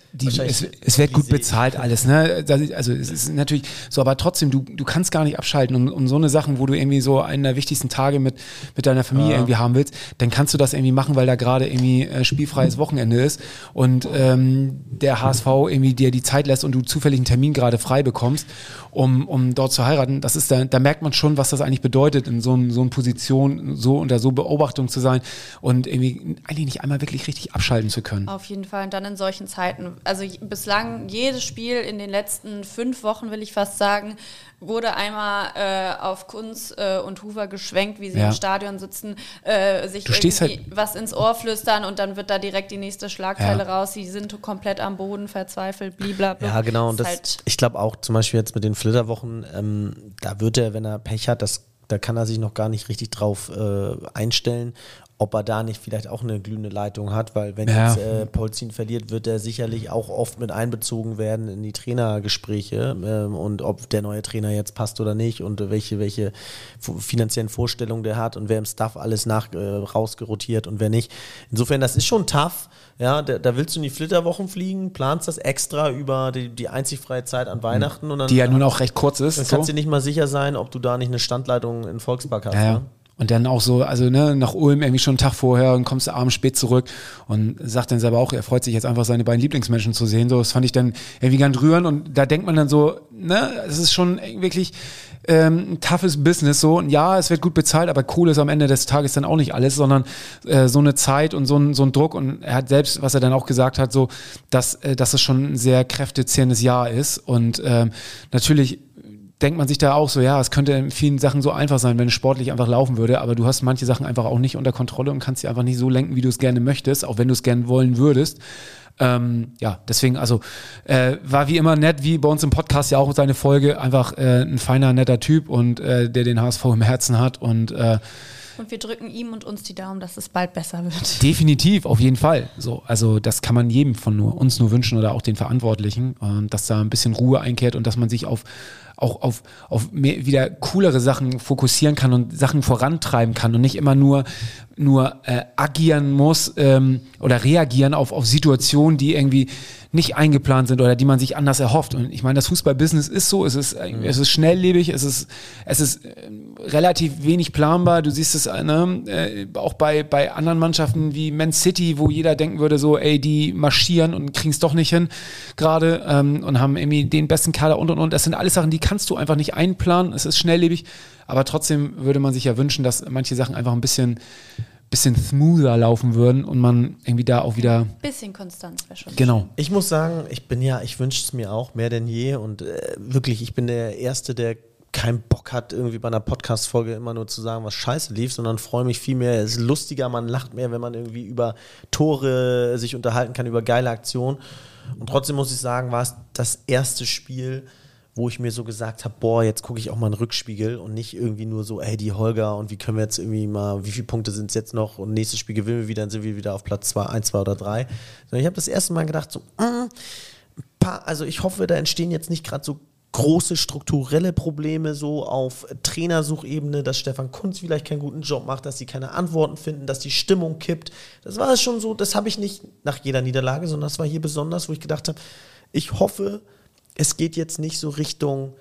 Die, Wahrscheinlich es, es wird gut Elysée. bezahlt alles, ne? Das ist- Also es ist natürlich so, aber trotzdem, du, du kannst gar nicht abschalten und, und so eine Sachen, wo du irgendwie so einen der wichtigsten Tage mit, mit deiner Familie irgendwie haben willst, dann kannst du das irgendwie machen, weil da gerade irgendwie äh, spielfreies Wochenende ist und ähm, der H S V irgendwie dir die Zeit lässt und du zufällig einen Termin gerade frei bekommst, um, um dort zu heiraten. Das ist da, da merkt man schon, was das eigentlich bedeutet, in so, ein- so einer Position, so unter so Beobachtung zu sein und irgendwie eigentlich nicht einmal wirklich richtig abschalten zu können. Auf jeden Fall und dann in solchen Zeiten. Also j- bislang jedes Spiel in den letzten fünf Wochen, will ich fast sagen, wurde einmal äh, auf Kunz äh, und Hoover geschwenkt, wie sie Ja. im Stadion sitzen, äh, sich Du stehst irgendwie halt- was ins Ohr flüstern und dann wird da direkt die nächste Schlagzeile Ja. raus. Sie sind komplett am Boden, verzweifelt, blablabla. Ja, genau. Und Ist das, halt, ich glaube auch zum Beispiel jetzt mit den Flitterwochen, ähm, da wird er, wenn er Pech hat, das, da kann er sich noch gar nicht richtig drauf äh, einstellen, ob er da nicht vielleicht auch eine glühende Leitung hat, weil wenn Ja. jetzt äh, Polzin verliert, wird er sicherlich auch oft mit einbezogen werden in die Trainergespräche ähm, und ob der neue Trainer jetzt passt oder nicht und welche, welche f- finanziellen Vorstellungen der hat und wer im Staff alles nach äh, rausgerotiert und wer nicht. Insofern, das ist schon tough. Ja, da, da willst du in die Flitterwochen fliegen, planst das extra über die, die einzig freie Zeit an Weihnachten und dann, Die ja nun auch recht kurz ist. dann so. kannst du dir nicht mal sicher sein, ob du da nicht eine Standleitung in Volkspark hast. Ja, ja. Ne? Und dann auch so, also ne, nach Ulm irgendwie schon einen Tag vorher und kommst du abends spät zurück und sagt dann selber auch, er freut sich jetzt einfach seine beiden Lieblingsmenschen zu sehen. So, das fand ich dann irgendwie ganz rührend und da denkt man dann so, ne, es ist schon wirklich ähm, ein toughes Business so. Und ja, es wird gut bezahlt, aber Kohle ist am Ende des Tages dann auch nicht alles, sondern äh, so eine Zeit und so ein, so ein Druck und er hat selbst, was er dann auch gesagt hat, so, dass, äh, dass es schon ein sehr kräftezehrendes Jahr ist und ähm, natürlich denkt man sich da auch so, ja, es könnte in vielen Sachen so einfach sein, wenn es sportlich einfach laufen würde, aber du hast manche Sachen einfach auch nicht unter Kontrolle und kannst sie einfach nicht so lenken, wie du es gerne möchtest, auch wenn du es gerne wollen würdest. Ähm, ja, deswegen, also äh, war wie immer nett, wie bei uns im Podcast ja auch seine Folge, einfach äh, ein feiner, netter Typ und äh, der den H S V im Herzen hat und äh, und wir drücken ihm und uns die Daumen, dass es bald besser wird. definitiv, auf jeden Fall. So, also das kann man jedem von nur, uns nur wünschen oder auch den Verantwortlichen, ähm, dass da ein bisschen Ruhe einkehrt und dass man sich auf auch auf, auf mehr, wieder coolere Sachen fokussieren kann und Sachen vorantreiben kann und nicht immer nur, nur äh, agieren muss ähm, oder reagieren auf, auf Situationen, die irgendwie nicht eingeplant sind oder die man sich anders erhofft. Und ich meine, das Fußballbusiness ist so, es ist, äh, es ist schnelllebig, es ist, es ist äh, relativ wenig planbar. Du siehst es äh, ne, äh, auch bei, bei anderen Mannschaften wie Man City, wo jeder denken würde, so, ey, die marschieren und kriegen es doch nicht hin gerade ähm, und haben irgendwie den besten Kader und und und. Das sind alles Sachen, die kannst du einfach nicht einplanen. Es ist schnelllebig, aber trotzdem würde man sich ja wünschen, dass manche Sachen einfach ein bisschen, bisschen smoother laufen würden und man irgendwie da auch wieder, Bisschen Konstanz wäre schon. genau. Ich muss sagen, ich bin ja, ich wünsche es mir auch mehr denn je und äh, wirklich, ich bin der Erste, der keinen Bock hat, irgendwie bei einer Podcast-Folge immer nur zu sagen, was scheiße lief, sondern freue mich viel mehr. Es ist lustiger, man lacht mehr, wenn man irgendwie über Tore sich unterhalten kann, über geile Aktionen. Und trotzdem muss ich sagen, war es das erste Spiel, wo ich mir so gesagt habe, boah, jetzt gucke ich auch mal einen Rückspiegel und nicht irgendwie nur so, ey, die Holger und wie können wir jetzt irgendwie mal, wie viele Punkte sind es jetzt noch und nächstes Spiel gewinnen wir wieder, dann sind wir wieder auf Platz zwei, eins, zwei oder drei. Sondern ich habe das erste Mal gedacht, so, mm, ein paar, also ich hoffe, da entstehen jetzt nicht gerade so große strukturelle Probleme so auf Trainersuchebene, dass Stefan Kunz vielleicht keinen guten Job macht, dass sie keine Antworten finden, dass die Stimmung kippt. Das war schon so, das habe ich nicht nach jeder Niederlage, sondern das war hier besonders, wo ich gedacht habe, ich hoffe, es geht jetzt nicht so Richtung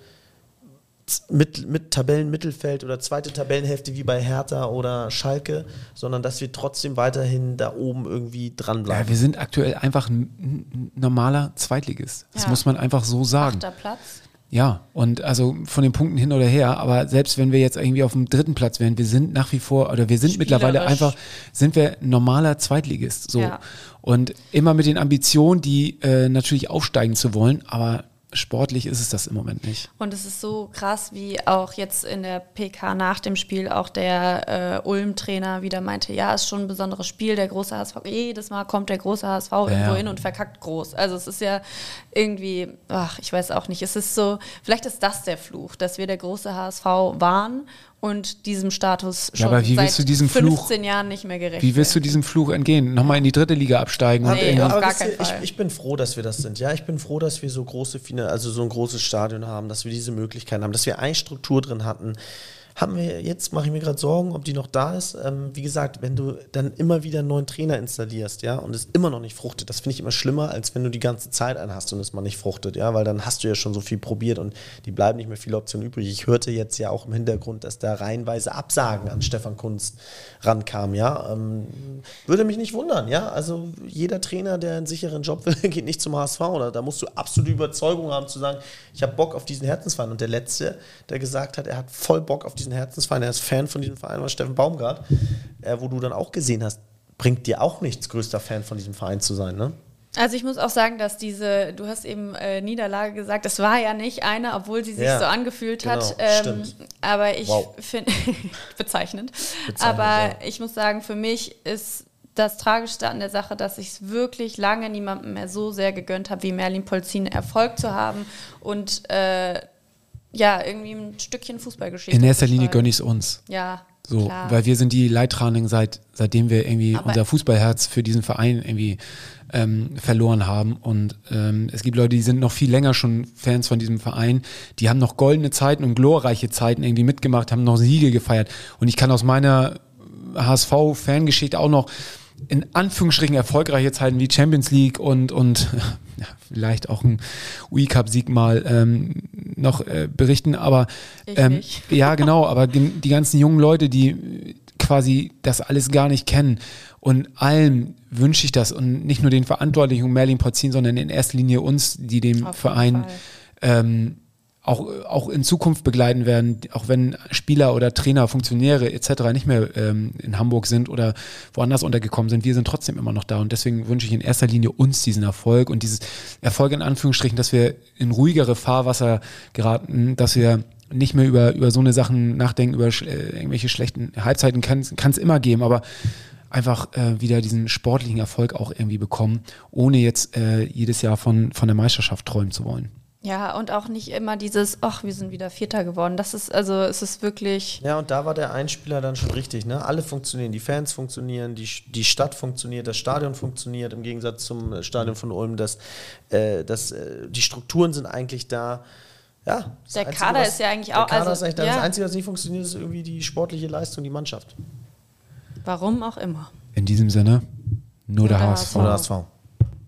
mit, mit Tabellenmittelfeld oder zweite Tabellenhälfte wie bei Hertha oder Schalke, sondern dass wir trotzdem weiterhin da oben irgendwie dranbleiben. Ja, wir sind aktuell einfach ein, ein normaler Zweitligist. Das Ja. muss man einfach so sagen. Achter Platz. Ja, und also von den Punkten hin oder her, aber selbst wenn wir jetzt irgendwie auf dem dritten Platz wären, wir sind nach wie vor, oder wir sind Spielerisch. mittlerweile einfach, sind wir normaler Zweitligist. So. Ja. Und immer mit den Ambitionen, die äh, natürlich aufsteigen zu wollen, aber sportlich ist es das im Moment nicht. Und es ist so krass, wie auch jetzt in der P K nach dem Spiel auch der äh, Ulm-Trainer wieder meinte, ja, ist schon ein besonderes Spiel, der große H S V, jedes Mal kommt der große H S V Ja, irgendwo ja. hin und verkackt groß. Also es ist ja irgendwie, ach, ich weiß auch nicht, es ist so, vielleicht ist das der Fluch, dass wir der große H S V waren und diesem Status Ja, schon aber wie willst seit du diesem Fluch- fünfzehn Jahren nicht mehr gerecht Wie willst du werden. diesem Fluch entgehen? Nochmal in die dritte Liga absteigen? und Nee, irgendwie- auf Aber gar wisst ihr, keinen Fall. Ich, ich bin froh, dass wir das sind. Ja, ich bin froh, dass wir so große, Fina- also so ein großes Stadion haben, dass wir diese Möglichkeiten haben, dass wir eine Struktur drin hatten, haben wir jetzt, mache ich mir gerade Sorgen, ob die noch da ist. Ähm, wie gesagt, wenn du dann immer wieder einen neuen Trainer installierst, ja, und es immer noch nicht fruchtet, das finde ich immer schlimmer, als wenn du die ganze Zeit einen hast und es mal nicht fruchtet, ja, weil dann hast du ja schon so viel probiert und die bleiben nicht mehr viele Optionen übrig. Ich hörte jetzt ja auch im Hintergrund, dass da reihenweise Absagen an Stefan Kunst rankam, ja. Ähm, würde mich nicht wundern, ja. Also jeder Trainer, der einen sicheren Job will, geht nicht zum H S V, oder? Da musst du absolute Überzeugung haben zu sagen, ich habe Bock auf diesen Herzensverein. Und der Letzte, der gesagt hat, er hat voll Bock auf diesen Herzensverein, er ist Fan von diesem Verein, war Steffen Baumgart, äh, wo du dann auch gesehen hast, bringt dir auch nichts, größter Fan von diesem Verein zu sein, ne? Also ich muss auch sagen, dass diese, du hast eben äh, Niederlage gesagt, das war ja nicht eine, obwohl sie sich Ja, so angefühlt genau, hat. Ähm, stimmt. aber ich Wow. finde, bezeichnend. Bezeichnend, aber ja. ich muss sagen, für mich ist das Tragischste an der Sache, dass ich es wirklich lange niemandem mehr so sehr gegönnt habe, wie Merlin Polzin Erfolg zu haben und äh, ja, irgendwie ein Stückchen Fußballgeschichte. In erster zu Linie schreiben. gönne ich es uns. Ja, So, klar. weil wir sind die Leidtragenden, seit, seitdem wir irgendwie Aber- unser Fußballherz für diesen Verein irgendwie ähm, verloren haben. Und ähm, es gibt Leute, die sind noch viel länger schon Fans von diesem Verein. Die haben noch goldene Zeiten und glorreiche Zeiten irgendwie mitgemacht, haben noch Siege gefeiert. Und ich kann aus meiner H S V-Fangeschichte auch noch in Anführungsstrichen erfolgreiche Zeiten wie Champions League und, und ja, vielleicht auch ein U E-Cup-Sieg mal ähm, noch äh, berichten, aber Ich ähm, nicht. ja genau, aber gen- die ganzen jungen Leute, die quasi das alles gar nicht kennen und allen wünsche ich das und nicht nur den Verantwortlichen und Merlin Polzin, sondern in erster Linie uns, die dem Auf jeden Verein Fall. ähm, auch, auch in Zukunft begleiten werden, auch wenn Spieler oder Trainer, Funktionäre et cetera nicht mehr ähm, in Hamburg sind oder woanders untergekommen sind. Wir sind trotzdem immer noch da und deswegen wünsche ich in erster Linie uns diesen Erfolg und dieses Erfolg in Anführungsstrichen, dass wir in ruhigere Fahrwasser geraten, dass wir nicht mehr über, über so eine Sachen nachdenken, über sch- äh, irgendwelche schlechten Halbzeiten kann es immer geben, aber einfach äh, wieder diesen sportlichen Erfolg auch irgendwie bekommen, ohne jetzt äh, jedes Jahr von, von der Meisterschaft träumen zu wollen. Ja, und auch nicht immer dieses, ach, wir sind wieder Vierter geworden. Das ist, also es ist wirklich, Ja, und da war der Einspieler dann schon richtig, ne? Alle funktionieren, die Fans funktionieren, die, die Stadt funktioniert, das Stadion funktioniert, im Gegensatz zum Stadion von Ulm, das, äh, das, äh, die Strukturen sind eigentlich da. Ja, das Der Einzige, Kader was- ist ja eigentlich der auch- Kader also, ist eigentlich da. ja. Das Einzige, was nicht funktioniert, ist irgendwie die sportliche Leistung, die Mannschaft. warum auch immer. In diesem Sinne, nur der der H S V. Oder H S V.